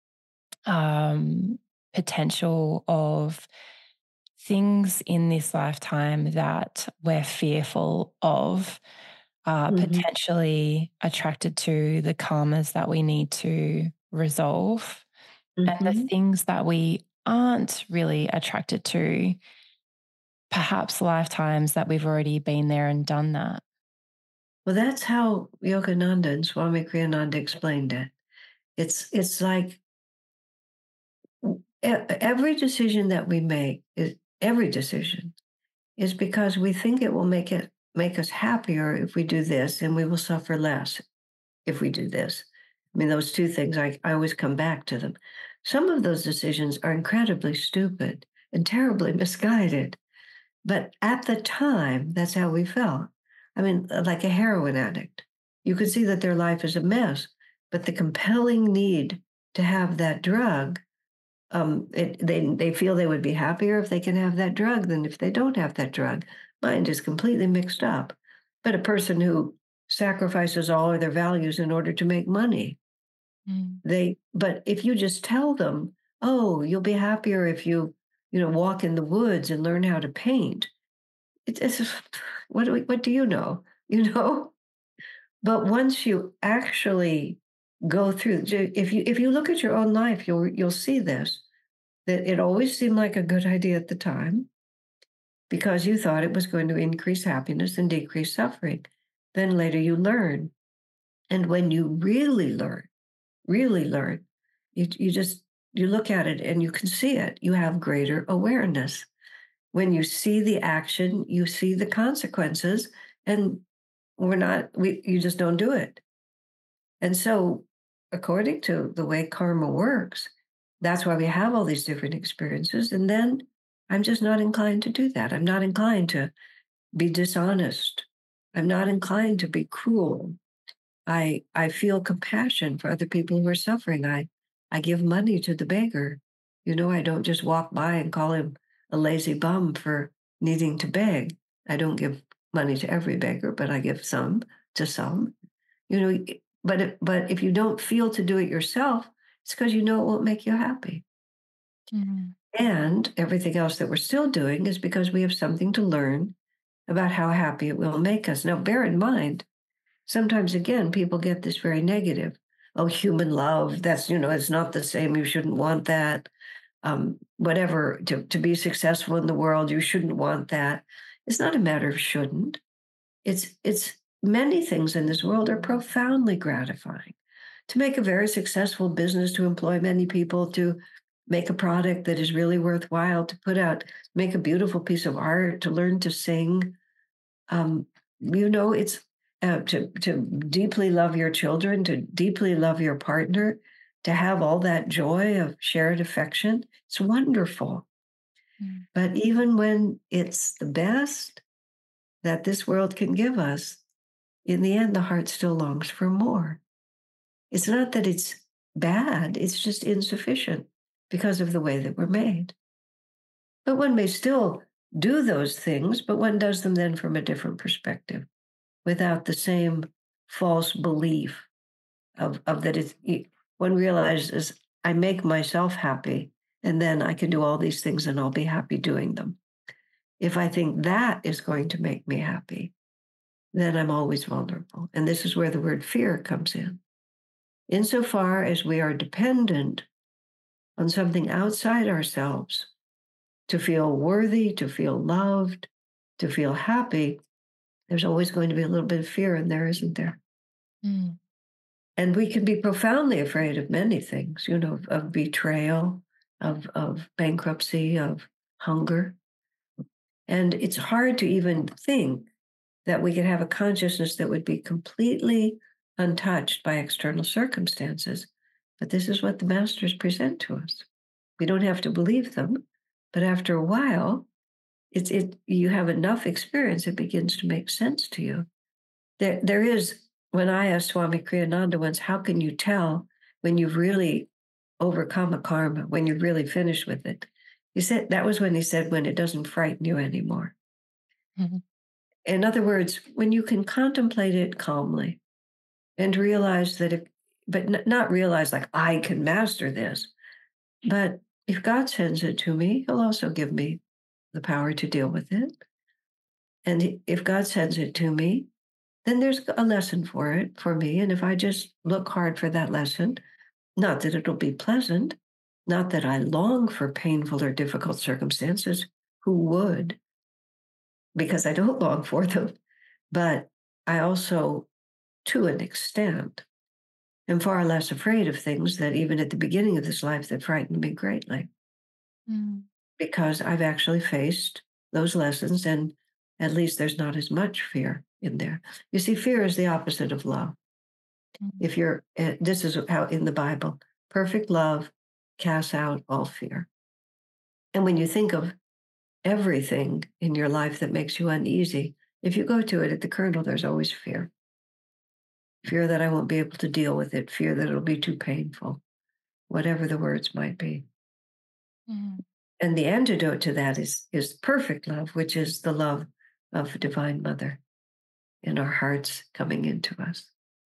potential of things in this lifetime that we're fearful of, potentially attracted to the karmas that we need to resolve, and the things that we aren't really attracted to, perhaps lifetimes that we've already been there and done that. Well, that's how Yogananda and Swami Kriyananda explained it. It's like every decision that we make, every decision is because we think it will make us happier if we do this, and we will suffer less if we do this. I mean, those two things, I always come back to them. Some of those decisions are incredibly stupid and terribly misguided. But at the time, that's how we felt. I mean, like a heroin addict. You could see that their life is a mess, but the compelling need to have that drug, they feel they would be happier if they can have that drug than if they don't have that drug. Mind is completely mixed up. But a person who sacrifices all of their values in order to make money, but if you just tell them, oh, you'll be happier if you walk in the woods and learn how to paint. It's what do you know? But once you actually go through, if you look at your own life, you'll see this, that it always seemed like a good idea at the time because you thought it was going to increase happiness and decrease suffering. Then later you learn. And when you really learn, you look at it and you can see it. You have greater awareness. When you see the action, you see the consequences, and you just don't do it. And so, according to the way karma works, that's why we have all these different experiences. And then I'm just not inclined to do that. I'm not inclined to be dishonest. I'm not inclined to be cruel. I feel compassion for other people who are suffering. I give money to the beggar. I don't just walk by and call him a lazy bum for needing to beg. I don't give money to every beggar, but I give some to some. But if you don't feel to do it yourself, it's because it won't make you happy. And everything else that we're still doing is because we have something to learn about how happy it will make us. Now, bear in mind, sometimes, again, people get this very negative. oh, human love, that's, it's not the same. You shouldn't want that. Whatever, to be successful in the world, you shouldn't want that. It's not a matter of shouldn't. It's many things in this world are profoundly gratifying. To make a very successful business, to employ many people, to make a product that is really worthwhile, to put out, make a beautiful piece of art, to learn to sing. It's to deeply love your children, to deeply love your partner, to have all that joy of shared affection. It's wonderful. But even when it's the best that this world can give us, in the end, the heart still longs for more. It's not that it's bad, it's just insufficient because of the way that we're made. But one may still do those things, but one does them then from a different perspective, without the same false belief of that it's, one realizes I make myself happy, and then I can do all these things and I'll be happy doing them. If I think that is going to make me happy, then I'm always vulnerable. And this is where the word fear comes in. Insofar as we are dependent on something outside ourselves to feel worthy, to feel loved, to feel happy, there's always going to be a little bit of fear in there, isn't there? Mm. And we can be profoundly afraid of many things, of betrayal, of bankruptcy, of hunger. And it's hard to even think that we could have a consciousness that would be completely untouched by external circumstances. But this is what the masters present to us. We don't have to believe them, but after a while, you have enough experience, it begins to make sense to you. There is, when I asked Swami Kriyananda once, how can you tell when you've really overcome a karma, when you've really finished with it? He said, that was when he said, when it doesn't frighten you anymore. Mm-hmm. In other words, when you can contemplate it calmly and realize that but not realize like I can master this, but if God sends it to me, he'll also give me the power to deal with it. And if God sends it to me, then there's a lesson for me. And if I just look hard for that lesson, not that it'll be pleasant, not that I long for painful or difficult circumstances, who would? Because I don't long for them. But I also, to an extent, am far less afraid of things that even at the beginning of this life that frightened me greatly. Because I've actually faced those lessons, and at least there's not as much fear in there. You see, fear is the opposite of love. If this is how in the Bible, perfect love casts out all fear. And when you think of everything in your life that makes you uneasy, if you go to it at the kernel, there's always fear. Fear that I won't be able to deal with it, fear that it'll be too painful, whatever the words might be. And the antidote to that is perfect love, which is the love of Divine Mother in our hearts coming into us.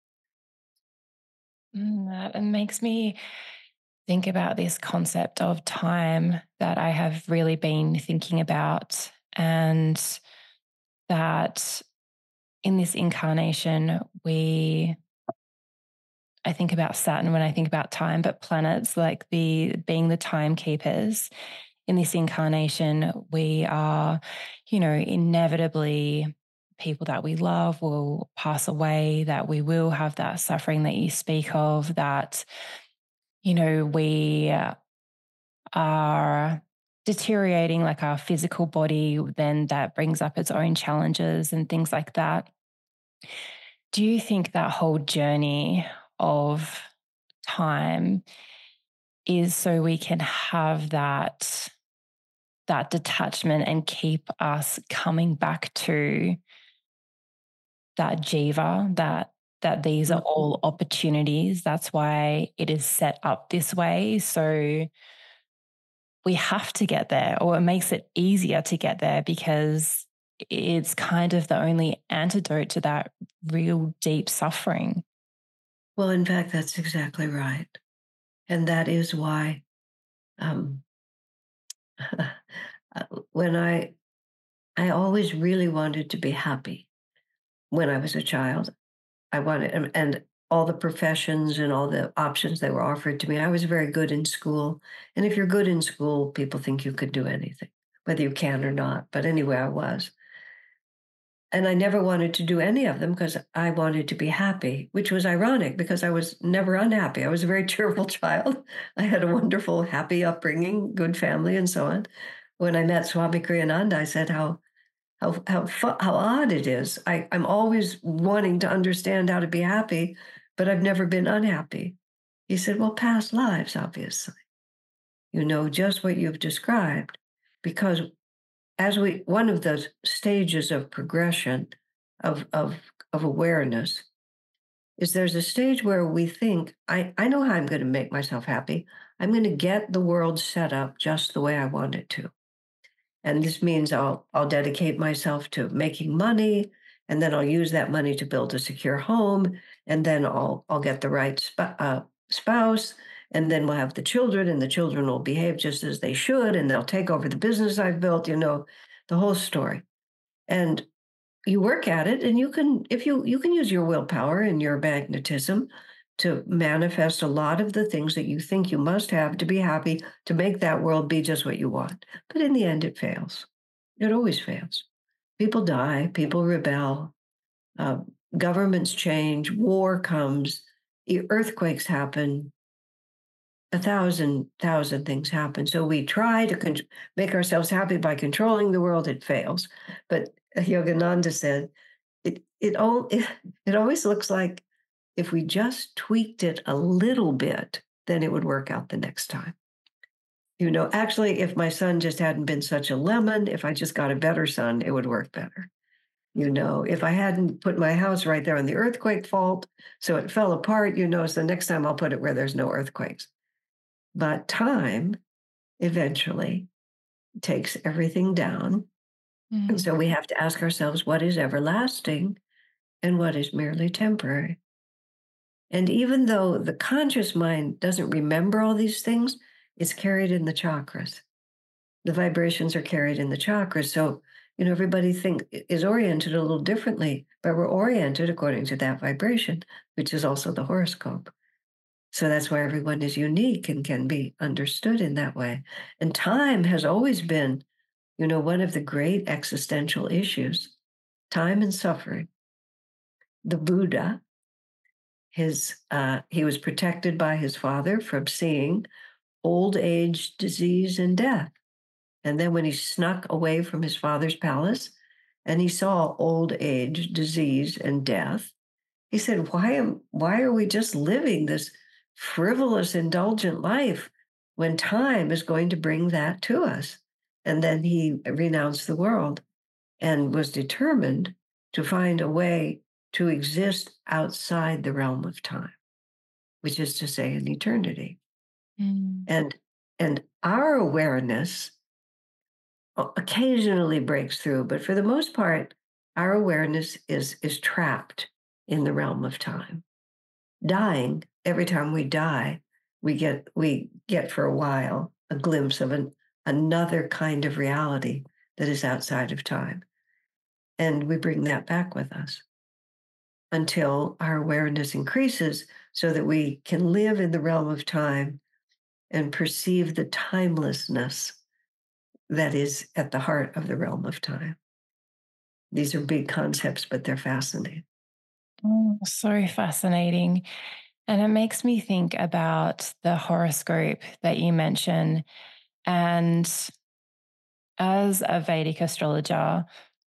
That makes me think about this concept of time that I have really been thinking about, and that in this incarnation, I think about Saturn when I think about time, but planets like being the timekeepers. In this incarnation, we are, inevitably people that we love will pass away, that we will have that suffering that you speak of, that, we are deteriorating like our physical body, then that brings up its own challenges and things like that. Do you think that whole journey of time is so we can have that detachment and keep us coming back to that jiva, that these are all opportunities? That's why it is set up this way. So we have to get there, or it makes it easier to get there, because it's kind of the only antidote to that real deep suffering. Well, in fact, that's exactly right. And that is why when I always really wanted to be happy when I was a child. I wanted, and all the professions and all the options that were offered to me. I was very good in school. And if you're good in school, people think you could do anything, whether you can or not. But anyway, I was. And I never wanted to do any of them because I wanted to be happy, which was ironic because I was never unhappy. I was a very cheerful child. I had a wonderful, happy upbringing, good family, and so on. When I met Swami Kriyananda, I said how odd it is. I'm always wanting to understand how to be happy, but I've never been unhappy. He said, well, past lives, obviously. You know, just what you've described, because one of the stages of progression of awareness is there's a stage where we think, I know how I'm going to make myself happy. I'm going to get the world set up just the way I want it to. And this means I'll dedicate myself to making money, and then I'll use that money to build a secure home, and then I'll get the right spouse, and then we'll have the children, and the children will behave just as they should, and they'll take over the business I've built, you know, the whole story. And you work at it, and you can use your willpower and your magnetism to manifest a lot of the things that you think you must have to be happy, to make that world be just what you want. But in the end, it fails. It always fails. People die, people rebel, governments change, war comes, earthquakes happen, 1,000 things happen. So we try to make ourselves happy by controlling the world. It fails. But Yogananda said, it always looks like if we just tweaked it a little bit, then it would work out the next time. You know, actually, if my son just hadn't been such a lemon, if I just got a better son, it would work better. You know, if I hadn't put my house right there on the earthquake fault, so it fell apart, you know, so the next time I'll put it where there's no earthquakes. But time eventually takes everything down. Mm-hmm. And so we have to ask ourselves, what is everlasting and what is merely temporary? And even though the conscious mind doesn't remember all these things, it's carried in the chakras. The vibrations are carried in the chakras. So, you know, everybody is oriented a little differently, but we're oriented according to that vibration, which is also the horoscope. So that's why everyone is unique and can be understood in that way. And time has always been, you know, one of the great existential issues, time and suffering. The Buddha, he was protected by his father from seeing old age, disease, and death. And then when he snuck away from his father's palace and he saw old age, disease, and death, he said, why are we just living this frivolous, indulgent life when time is going to bring that to us? And then he renounced the world and was determined to find a way to exist outside the realm of time, which is to say in eternity. Mm. And our awareness occasionally breaks through, but for the most part, our awareness is trapped in the realm of time. Dying, every time we die, we get for a while a glimpse of another kind of reality that is outside of time. And we bring that back with us until our awareness increases so that we can live in the realm of time and perceive the timelessness that is at the heart of the realm of time. These are big concepts, but they're fascinating. Oh, so fascinating. And it makes me think about the horoscope that you mentioned. And as a Vedic astrologer,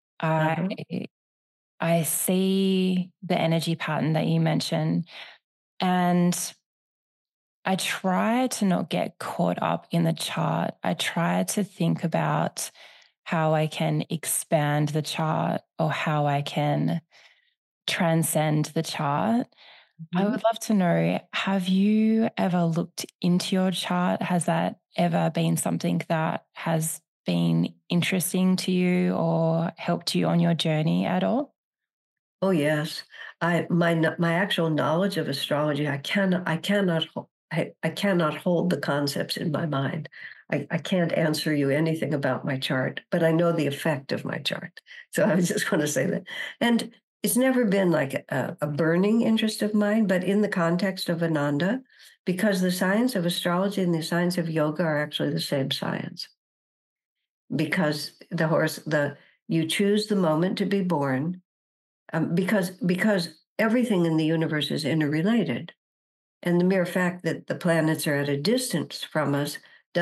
I see the energy pattern that you mentioned, and I try to not get caught up in the chart. I try to think about how I can expand the chart or how I can transcend the chart. Mm-hmm. I would love to know, have you ever looked into your chart? Has that ever been something that has been interesting to you or helped you on your journey at all? Oh, yes. My actual knowledge of astrology, I cannot hold the concepts in my mind. I can't answer you anything about my chart, but I know the effect of my chart. So I was just going to say that. And it's never been like a burning interest of mine, but in the context of Ananda, because the science of astrology and the science of yoga are actually the same science. Because you choose the moment to be born, because everything in the universe is interrelated, and the mere fact that the planets are at a distance from us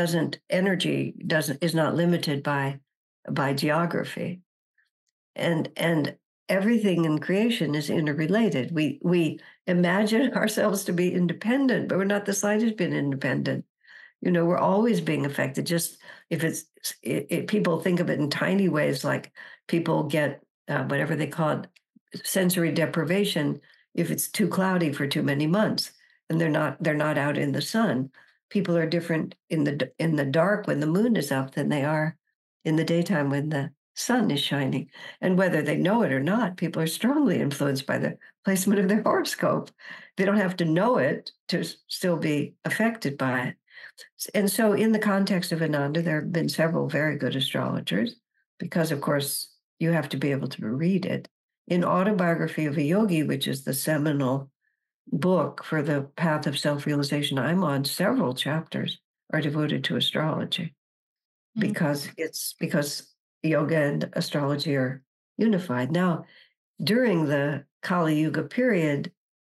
is not limited by geography, and everything in creation is interrelated. We imagine ourselves to be independent, but we're not the slightest bit independent. We're always being affected. Just if people think of it in tiny ways, like people get whatever they call it, sensory deprivation, if it's too cloudy for too many months and they're not out in the sun. People are different in the dark when the moon is up than they are in the daytime when the sun is shining. And whether they know it or not, people are strongly influenced by the placement of their horoscope. They don't have to know it to still be affected by it. And so in the context of Ananda, there have been several very good astrologers, because, of course, you have to be able to read it. In Autobiography of a Yogi, which is the seminal book for the path of self-realization I'm on, several chapters are devoted to astrology, because yoga and astrology are unified. Now, during the Kali Yuga period,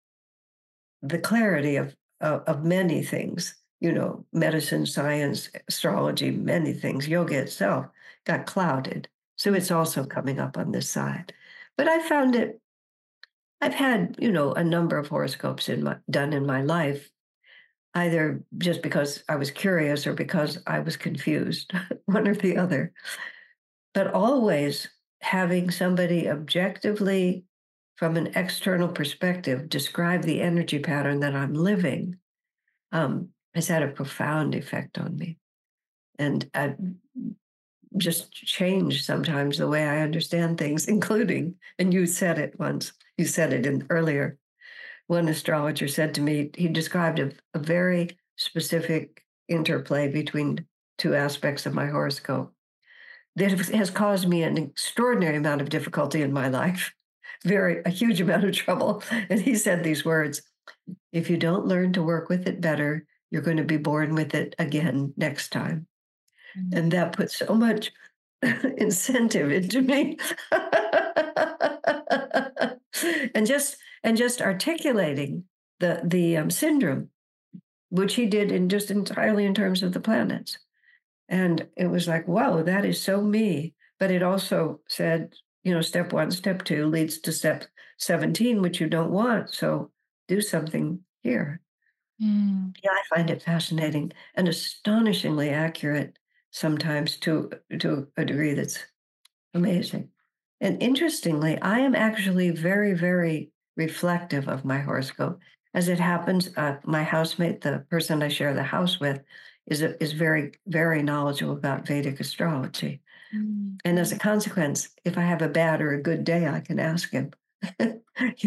the clarity of many things, medicine, science, astrology, many things, yoga itself got clouded. So it's also coming up on this side. But I found I've had, a number of horoscopes done in my life, either just because I was curious or because I was confused, one or the other. But always having somebody objectively, from an external perspective, describe the energy pattern that I'm living has had a profound effect on me. And I've just changed sometimes the way I understand things, including, and you said it once, you said it earlier, one astrologer said to me, he described a very specific interplay between two aspects of my horoscope that has caused me an extraordinary amount of difficulty in my life, a huge amount of trouble. And he said these words: if you don't learn to work with it better, you're going to be born with it again next time. Mm-hmm. And that put so much incentive into me. and just articulating the syndrome, which he did entirely in terms of the planets. And it was like, whoa, that is so me. But it also said, step 1, step 2 leads to step 17, which you don't want. So do something here. Yeah, I find it fascinating and astonishingly accurate sometimes to a degree that's amazing. And interestingly, I am actually very, very reflective of my horoscope. As it happens, my housemate, the person I share the house with, is very, very knowledgeable about Vedic astrology. And as a consequence, if I have a bad or a good day, I can ask him. I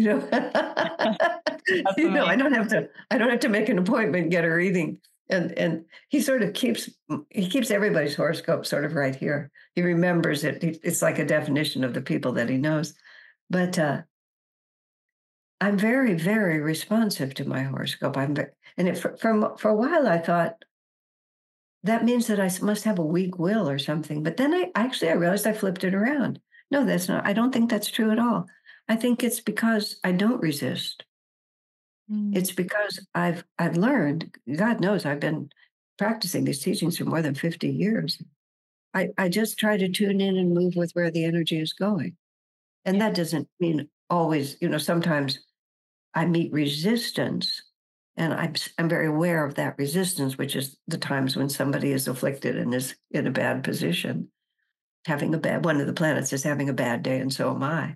don't have to make an appointment, get a reading. And he sort of keeps everybody's horoscope sort of right here. He remembers it. It's like a definition of the people that he knows. But I'm very, very responsive to my horoscope. For a while I thought that means that I must have a weak will or something. But then I realized I flipped it around. No, that's not. I don't think that's true at all. I think it's because I don't resist. It's because I've learned, God knows I've been practicing these teachings for more than 50 years. I just try to tune in and move with where the energy is going. And that doesn't mean always, sometimes I meet resistance, and I'm very aware of that resistance, which is the times when somebody is afflicted and is in a bad position, one of the planets is having a bad day, and so am I.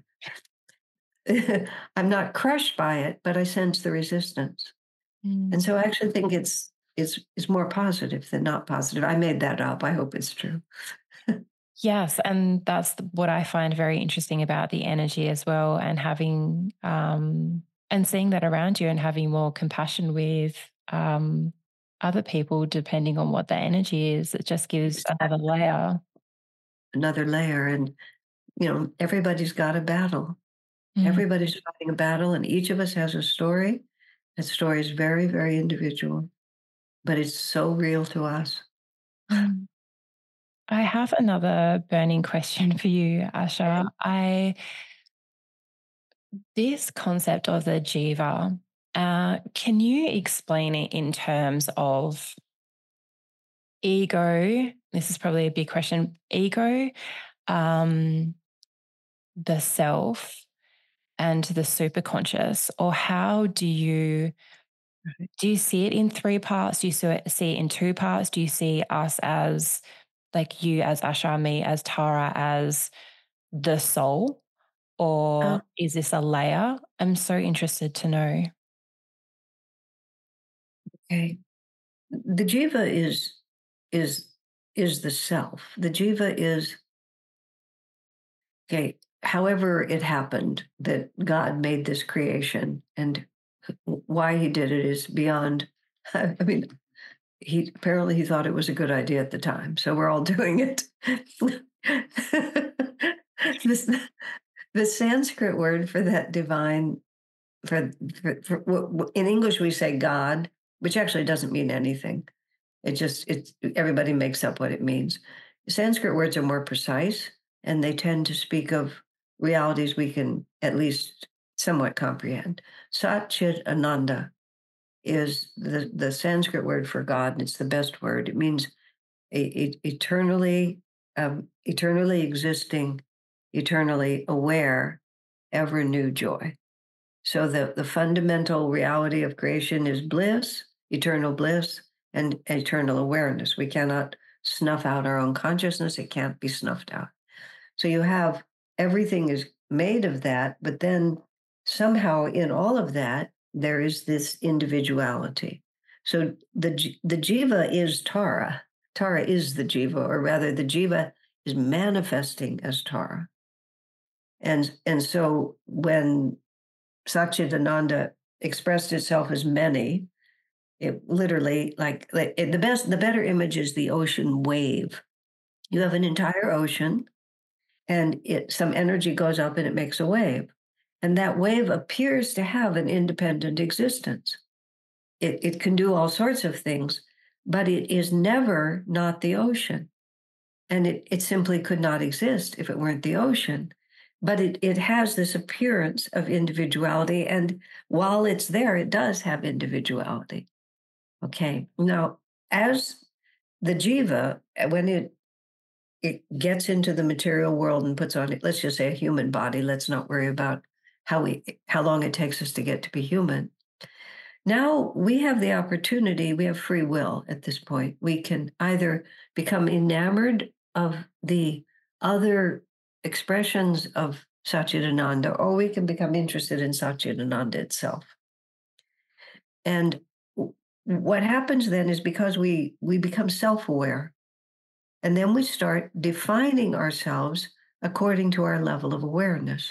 I'm not crushed by it, but I sense the resistance. And so I actually think it's more positive than not positive. I made that up. I hope it's true. Yes. And that's what I find very interesting about the energy as well, and having, and seeing that around you and having more compassion with other people, depending on what the energy is. It just gives another layer. And, everybody's got a battle. Everybody's fighting a battle, and each of us has a story. That story is very, very individual, but it's so real to us. Mm. I have another burning question for you, Asha. This concept of the jiva, can you explain it in terms of ego? This is probably a big question. Ego, the self, and the superconscious, or how do you see it in three parts? Do you see it in two parts? Do you see us as, like, you as Asha, me as Tara, as the soul? Or is this a layer? I'm so interested to know. Okay. The jiva is the self. The jiva is, okay, however it happened that God made this creation, and why he did it is beyond, I mean, he thought it was a good idea at the time, so we're all doing it. The Sanskrit word for that divine, for in English we say God, which actually doesn't mean anything. Everybody makes up what it means. Sanskrit words are more precise, and they tend to speak of realities we can at least somewhat comprehend. Sat Chit Ananda is the Sanskrit word for God, and it's the best word. It means eternally existing, eternally aware, ever new joy. So the fundamental reality of creation is bliss, and eternal awareness. We cannot snuff out our own consciousness. It can't be snuffed out. So you have everything is made of that, but then somehow in all of that, there is this individuality. So the jiva is Tara. Tara is the jiva, or rather the jiva is manifesting as Tara. And so when Satchidananda expressed itself as many, it literally, the better image is the ocean wave. You have an entire ocean, and some energy goes up and it makes a wave. And that wave appears to have an independent existence. It can do all sorts of things, but it is never not the ocean. And it simply could not exist if it weren't the ocean. But it has this appearance of individuality. And while it's there, it does have individuality. Okay. Now, as the jiva, when it gets into the material world and puts on, let's just say, a human body, let's not worry about how long it takes us to get to be human. Now we have the opportunity, we have free will at this point. We can either become enamored of the other expressions of Satchidananda, or we can become interested in Satchidananda itself. And what happens then is, because we become self-aware, and then we start defining ourselves according to our level of awareness.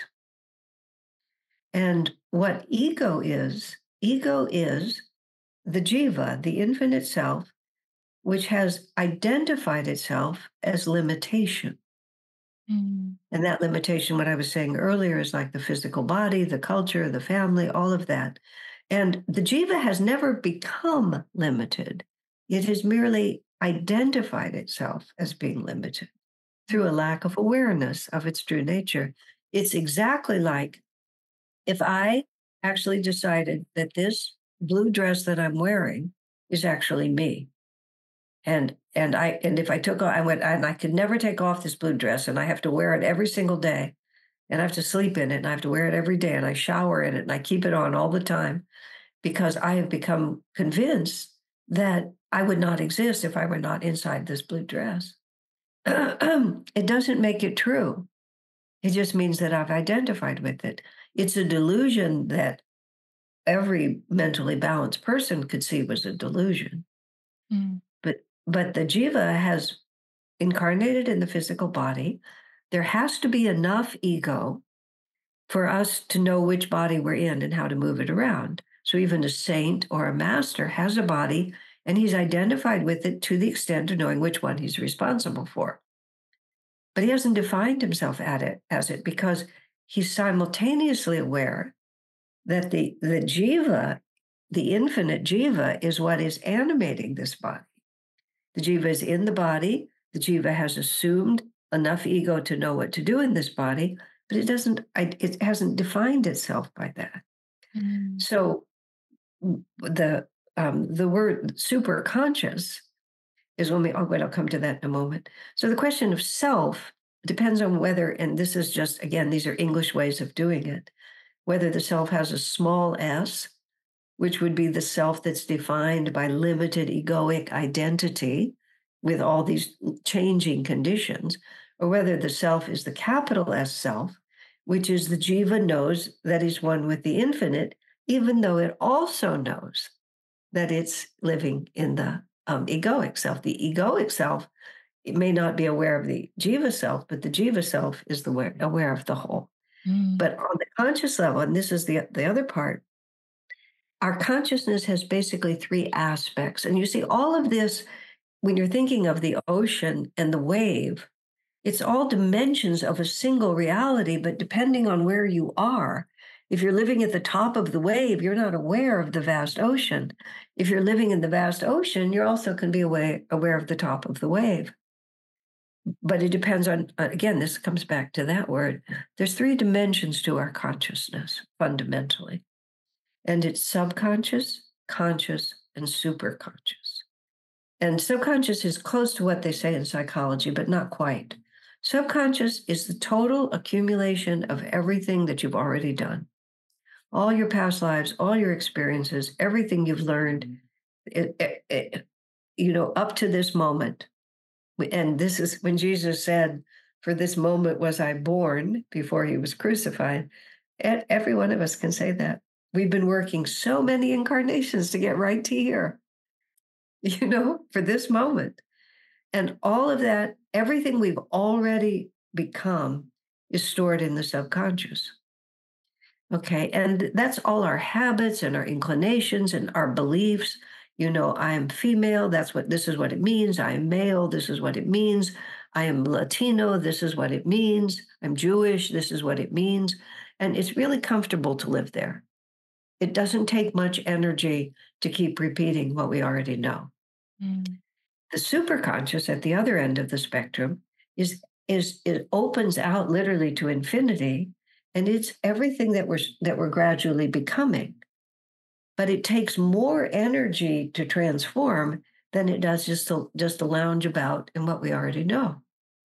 And what ego is the jiva, the infinite self, which has identified itself as limitation. And that limitation, what I was saying earlier, is like the physical body, the culture, the family, all of that. And the jiva has never become limited. It has merely identified itself as being limited through a lack of awareness of its true nature. It's exactly like if I actually decided that this blue dress that I'm wearing is actually me. And if I took off, I could never take off this blue dress, and I have to wear it every single day, and I have to sleep in it, and I have to wear it every day, and I shower in it, and I keep it on all the time, because I have become convinced that I would not exist if I were not inside this blue dress. It doesn't make it true. It just means that I've identified with it. It's a delusion that every mentally balanced person could see was a delusion. But the jiva has incarnated in the physical body. There has to be enough ego for us to know which body we're in and how to move it around. So even a saint or a master has a body, and he's identified with it to the extent of knowing which one he's responsible for. But he hasn't defined himself as it, because he's simultaneously aware that the jiva, the infinite jiva, is what is animating this body. The jiva is in the body. The jiva has assumed enough ego to know what to do in this body, but it hasn't defined itself by that. Mm. So the word super conscious is I'll come to that in a moment. So the question of self depends on whether, and this is just, again, these are English ways of doing it, whether the self has a small s, which would be the self that's defined by limited egoic identity with all these changing conditions, or whether the self is the capital S self, which is the jiva knows that is one with the infinite, even though it also knows that it's living in the egoic self. The egoic self, it may not be aware of the jiva self, but the jiva self is aware of the whole. Mm. But on the conscious level, and this is the other part, our consciousness has basically three aspects. And you see all of this, when you're thinking of the ocean and the wave, it's all dimensions of a single reality, but depending on where you are, if you're living at the top of the wave, you're not aware of the vast ocean. If you're living in the vast ocean, you also can be aware of the top of the wave. But it depends on, again, this comes back to that word. There's three dimensions to our consciousness, fundamentally. And it's subconscious, conscious, and superconscious. And subconscious is close to what they say in psychology, but not quite. Subconscious is the total accumulation of everything that you've already done. All your past lives, all your experiences, everything you've learned, up to this moment. And this is when Jesus said, for this moment was I born, before he was crucified. And every one of us can say that. We've been working so many incarnations to get right to here, for this moment. And all of that, everything we've already become is stored in the subconscious. Okay, and that's all our habits and our inclinations and our beliefs. I am female, this is what it means. I am male, this is what it means. I am Latino, this is what it means. I'm Jewish, this is what it means. And it's really comfortable to live there. It doesn't take much energy to keep repeating what we already know. Mm. The superconscious at the other end of the spectrum it opens out literally to infinity, and it's everything that we're gradually becoming. But it takes more energy to transform than it does just to lounge about in what we already know.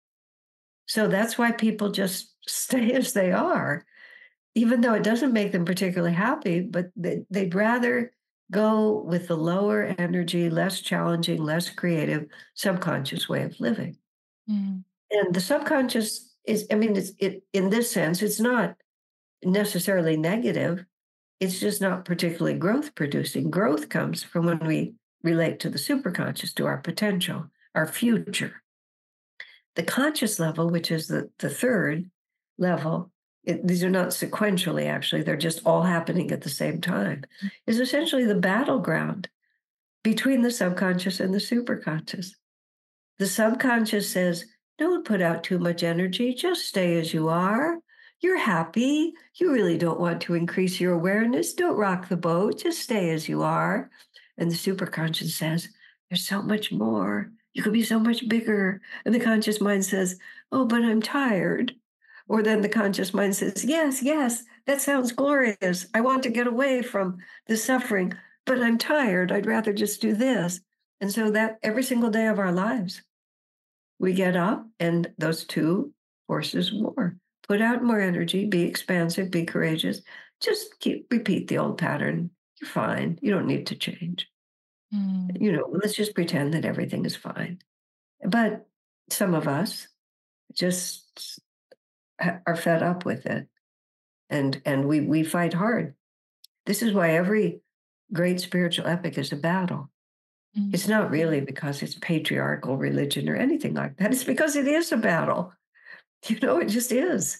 So that's why people just stay as they are, even though it doesn't make them particularly happy, but they'd rather go with the lower energy, less challenging, less creative, subconscious way of living. Mm. And the subconscious is, in this sense, it's not necessarily negative. It's just not particularly growth producing. Growth comes from when we relate to the superconscious, to our potential, our future. The conscious level, which is the third level, these are not sequentially, actually, they're just all happening at the same time, is essentially the battleground between the subconscious and the superconscious. The subconscious says, don't put out too much energy, just stay as you are. You're happy. You really don't want to increase your awareness. Don't rock the boat. Just stay as you are. And the superconscious says, there's so much more. You could be so much bigger. And the conscious mind says, oh, but I'm tired. Or then the conscious mind says, yes, that sounds glorious. I want to get away from the suffering, but I'm tired. I'd rather just do this. And so that every single day of our lives, we get up and those two forces war. Put out more energy, be expansive, be courageous. Just repeat the old pattern. You're fine. You don't need to change. Let's just pretend that everything is fine. But some of us just are fed up with it. And we fight hard. This is why every great spiritual epic is a battle. Mm-hmm. It's not really because it's patriarchal religion or anything like that. It's because it is a battle. It just is.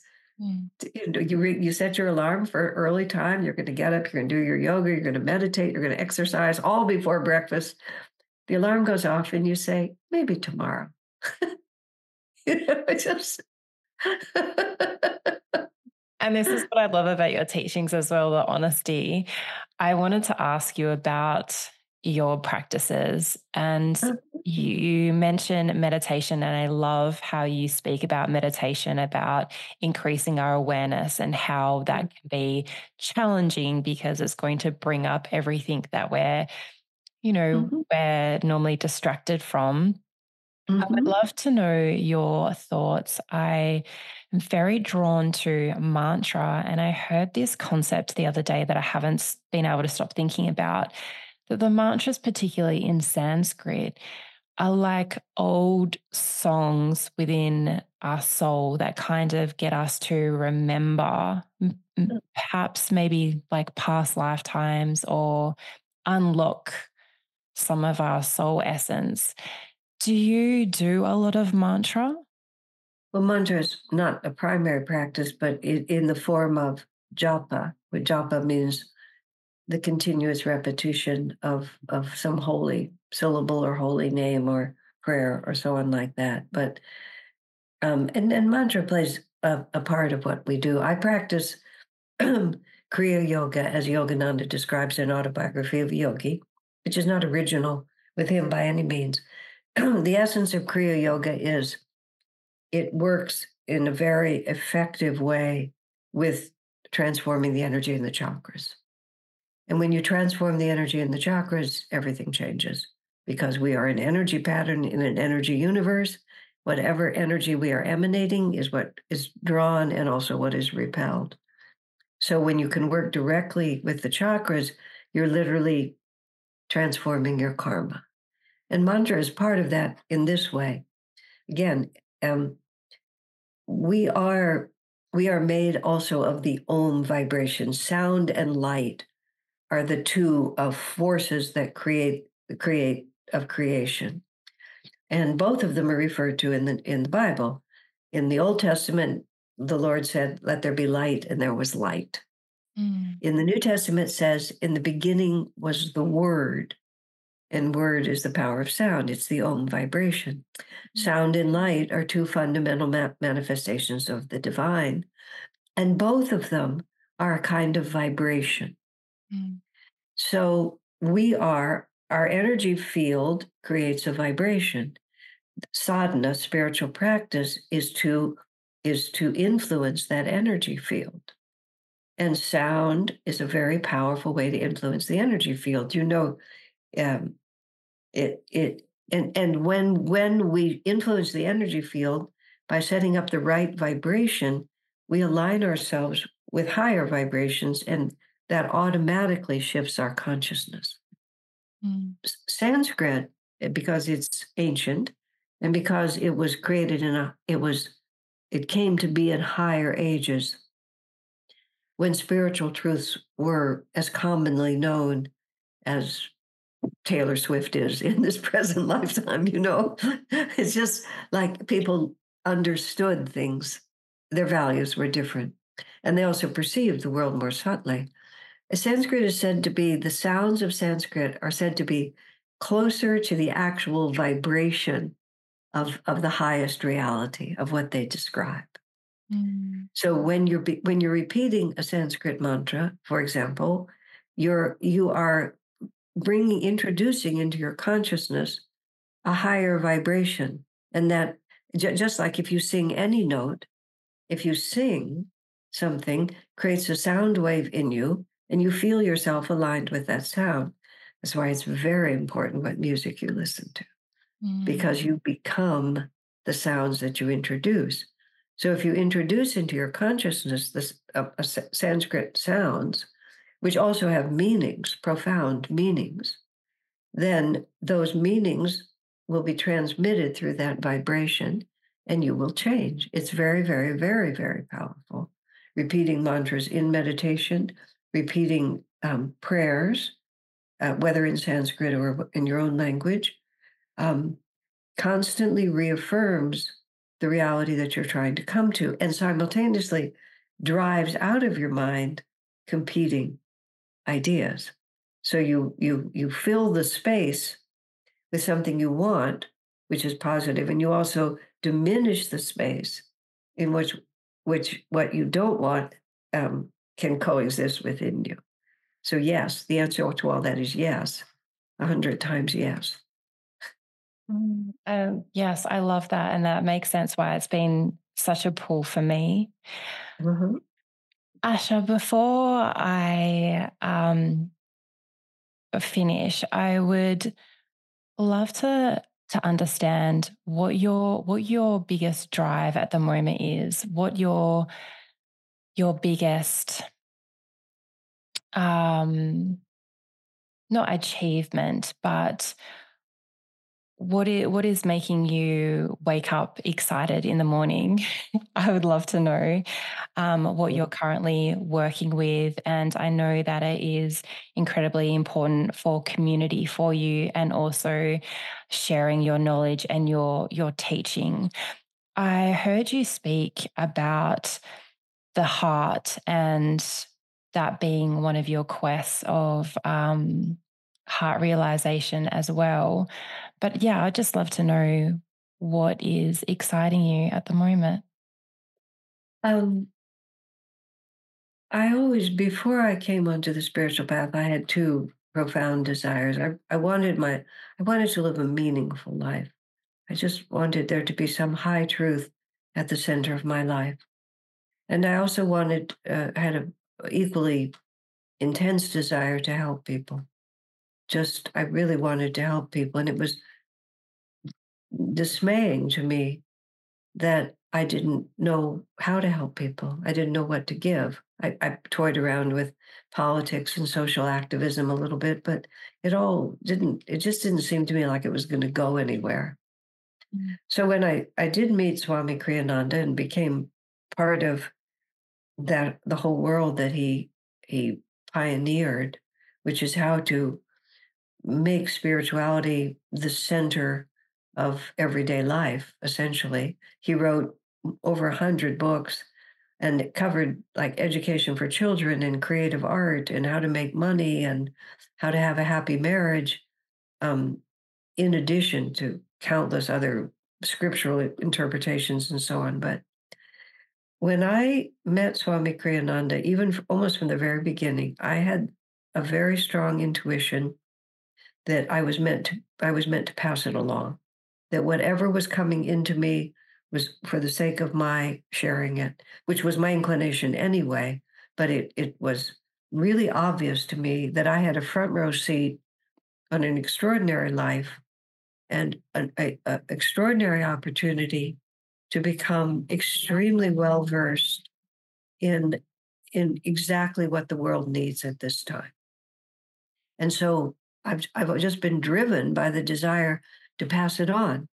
Mm. You set your alarm for early time. You're going to get up. You're going to do your yoga. You're going to meditate. You're going to exercise all before breakfast. The alarm goes off and you say, maybe tomorrow. It just... And this is what I love about your teachings as well, the honesty. I wanted to ask you about your practices. And you mentioned meditation, and I love how you speak about meditation, about increasing our awareness and how that can be challenging because it's going to bring up everything that Mhm. we're normally distracted from. I would Mhm. love to know your thoughts. I am very drawn to mantra, and I heard this concept the other day that I haven't been able to stop thinking about. That the mantras, particularly in Sanskrit, are like old songs within our soul that kind of get us to remember, perhaps maybe like past lifetimes, or unlock some of our soul essence. Do you do a lot of mantra? Well, mantra is not a primary practice, but in the form of japa. What japa means the continuous repetition of some holy syllable or holy name or prayer or so on like that. But and mantra plays a part of what we do. I practice Kriya Yoga, as Yogananda describes in Autobiography of a Yogi, which is not original with him by any means. The essence of Kriya Yoga is it works in a very effective way with transforming the energy in the chakras. And when you transform the energy in the chakras, everything changes because we are an energy pattern in an energy universe. Whatever energy we are emanating is what is drawn and also what is repelled. So when you can work directly with the chakras, you're literally transforming your karma. And mantra is part of that in this way. Again, we are we are made also of the Om vibration. Sound and light are the two of forces that create the create of creation. And both of them are referred to in the Bible. In the Old Testament, the Lord said, "Let there be light," and there was light. Mm, In the New Testament, it says, "In the beginning was the Word," and word is the power of sound. It's the Om vibration. Sound and light are two fundamental manifestations of the divine, and both of them are a kind of vibration. mm, So our energy field creates a vibration. Sadhana, spiritual practice, is to influence that energy field. And sound is a very powerful way to influence the energy field. Um, and when we influence the energy field by setting up the right vibration, we align ourselves with higher vibrations, and that automatically shifts our consciousness. mm, Sanskrit, because it's ancient and because it was created it came to be in higher ages when spiritual truths were as commonly known as Taylor Swift is in this present lifetime. It's just like people understood things, their values were different, and they also perceived the world more subtly. Sanskrit is said to be, the sounds of Sanskrit are said to be closer to the actual vibration of the highest reality of what they describe. mm, So when you're repeating a Sanskrit mantra, for example, you are introducing into your consciousness a higher vibration, and that just like if you sing any note, if you sing something, creates a sound wave in you, and you feel yourself aligned with that sound. That's why it's very important what music you listen to, mm, because you become the sounds that you introduce. So if you introduce into your consciousness this Sanskrit sounds, which also have meanings, profound meanings, then those meanings will be transmitted through that vibration and you will change. It's very, very, very, very powerful. Repeating mantras in meditation, repeating prayers, whether in Sanskrit or in your own language, um, constantly reaffirms the reality that you're trying to come to and simultaneously drives out of your mind competing ideas. So you fill the space with something you want, which is positive, and you also diminish the space in which what you don't want can coexist within you. So yes, the answer to all that is yes, 100 times yes. Yes, I love that. And that makes sense why it's been such a pull for me. Mhm. Asha, before I finish, I would love to understand what your biggest drive at the moment is, what your biggest not achievement, but what is making you wake up excited in the morning? I would love to know what you're currently working with. And I know that it is incredibly important for community for you and also sharing your knowledge and your teaching. I heard you speak about the heart and that being one of your quests of heart realization as well. But yeah, I'd just love to know what is exciting you at the moment. Um, I always, before I came onto the spiritual path, I had two profound desires. I wanted to live a meaningful life. I just wanted there to be some high truth at the center of my life. And I also had a equally intense desire to help people. I really wanted to help people. And it was dismaying to me that I didn't know how to help people. I didn't know what to give. I toyed around with politics and social activism a little bit, but it just didn't seem to me like it was going to go anywhere. So when I did meet Swami Kriyananda and became part of the whole world that he pioneered, which is how to make spirituality the center of everyday life, essentially. He wrote over 100 books, and it covered like education for children and creative art and how to make money and how to have a happy marriage, um, in addition to countless other scriptural interpretations and so on. But when I met Swami Kriyananda, almost from the very beginning, I had a very strong intuition that I was meant to pass it along. That whatever was coming into me was for the sake of my sharing it, which was my inclination anyway. But it was really obvious to me that I had a front row seat on an extraordinary life and a extraordinary opportunity to become extremely well versed in exactly what the world needs at this time. And so I've just been driven by the desire to pass it on.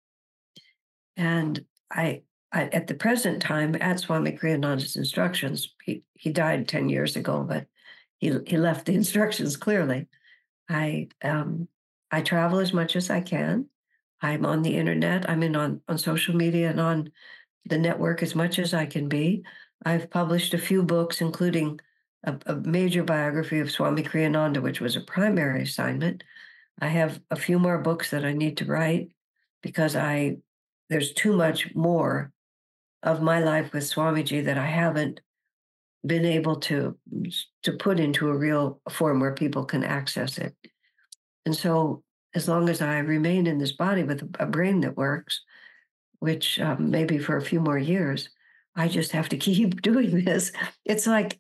And I at the present time, at Swami Kriyananda's instructions, he died 10 years ago, but he left the instructions clearly. I I travel as much as I can. I'm on the internet. I'm on social media and on the network as much as I can be. I've published a few books, including a major biography of Swami Kriyananda, which was a primary assignment. I have a few more books that I need to write because there's too much more of my life with Swamiji that I haven't been able to put into a real form where people can access it. And so, as long as I remain in this body with a brain that works, which maybe for a few more years, I just have to keep doing this. It's like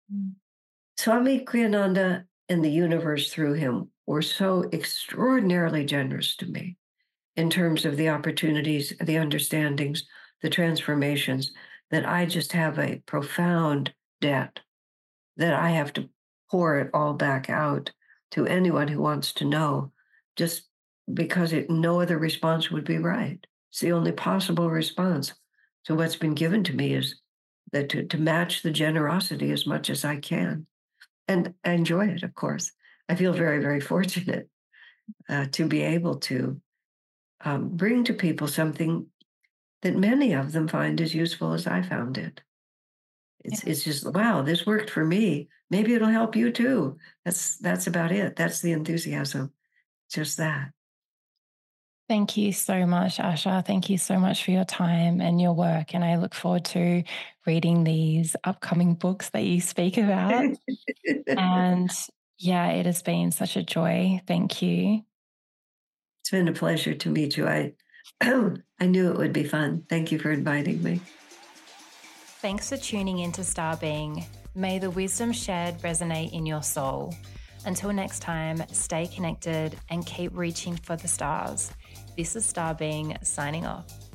Swami Kriyananda and the universe through him were so extraordinarily generous to me in terms of the opportunities, the understandings, the transformations, that I just have a profound debt that I have to pour it all back out to anyone who wants to know, just because no other response would be right. It's the only possible response. So what's been given to me is that to match the generosity as much as I can. And I enjoy it, of course. I feel very, very fortunate to be able to bring to people something that many of them find as useful as I found it. It's just, wow, this worked for me. Maybe it'll help you too. That's about it. That's the enthusiasm. Just that. Thank you so much, Asha. Thank you so much for your time and your work. And I look forward to reading these upcoming books that you speak about. And yeah, it has been such a joy. Thank you. It's been a pleasure to meet you. I knew it would be fun. Thank you for inviting me. Thanks for tuning in to Star Being. May the wisdom shared resonate in your soul. Until next time, stay connected and keep reaching for the stars. This is Star Being signing off.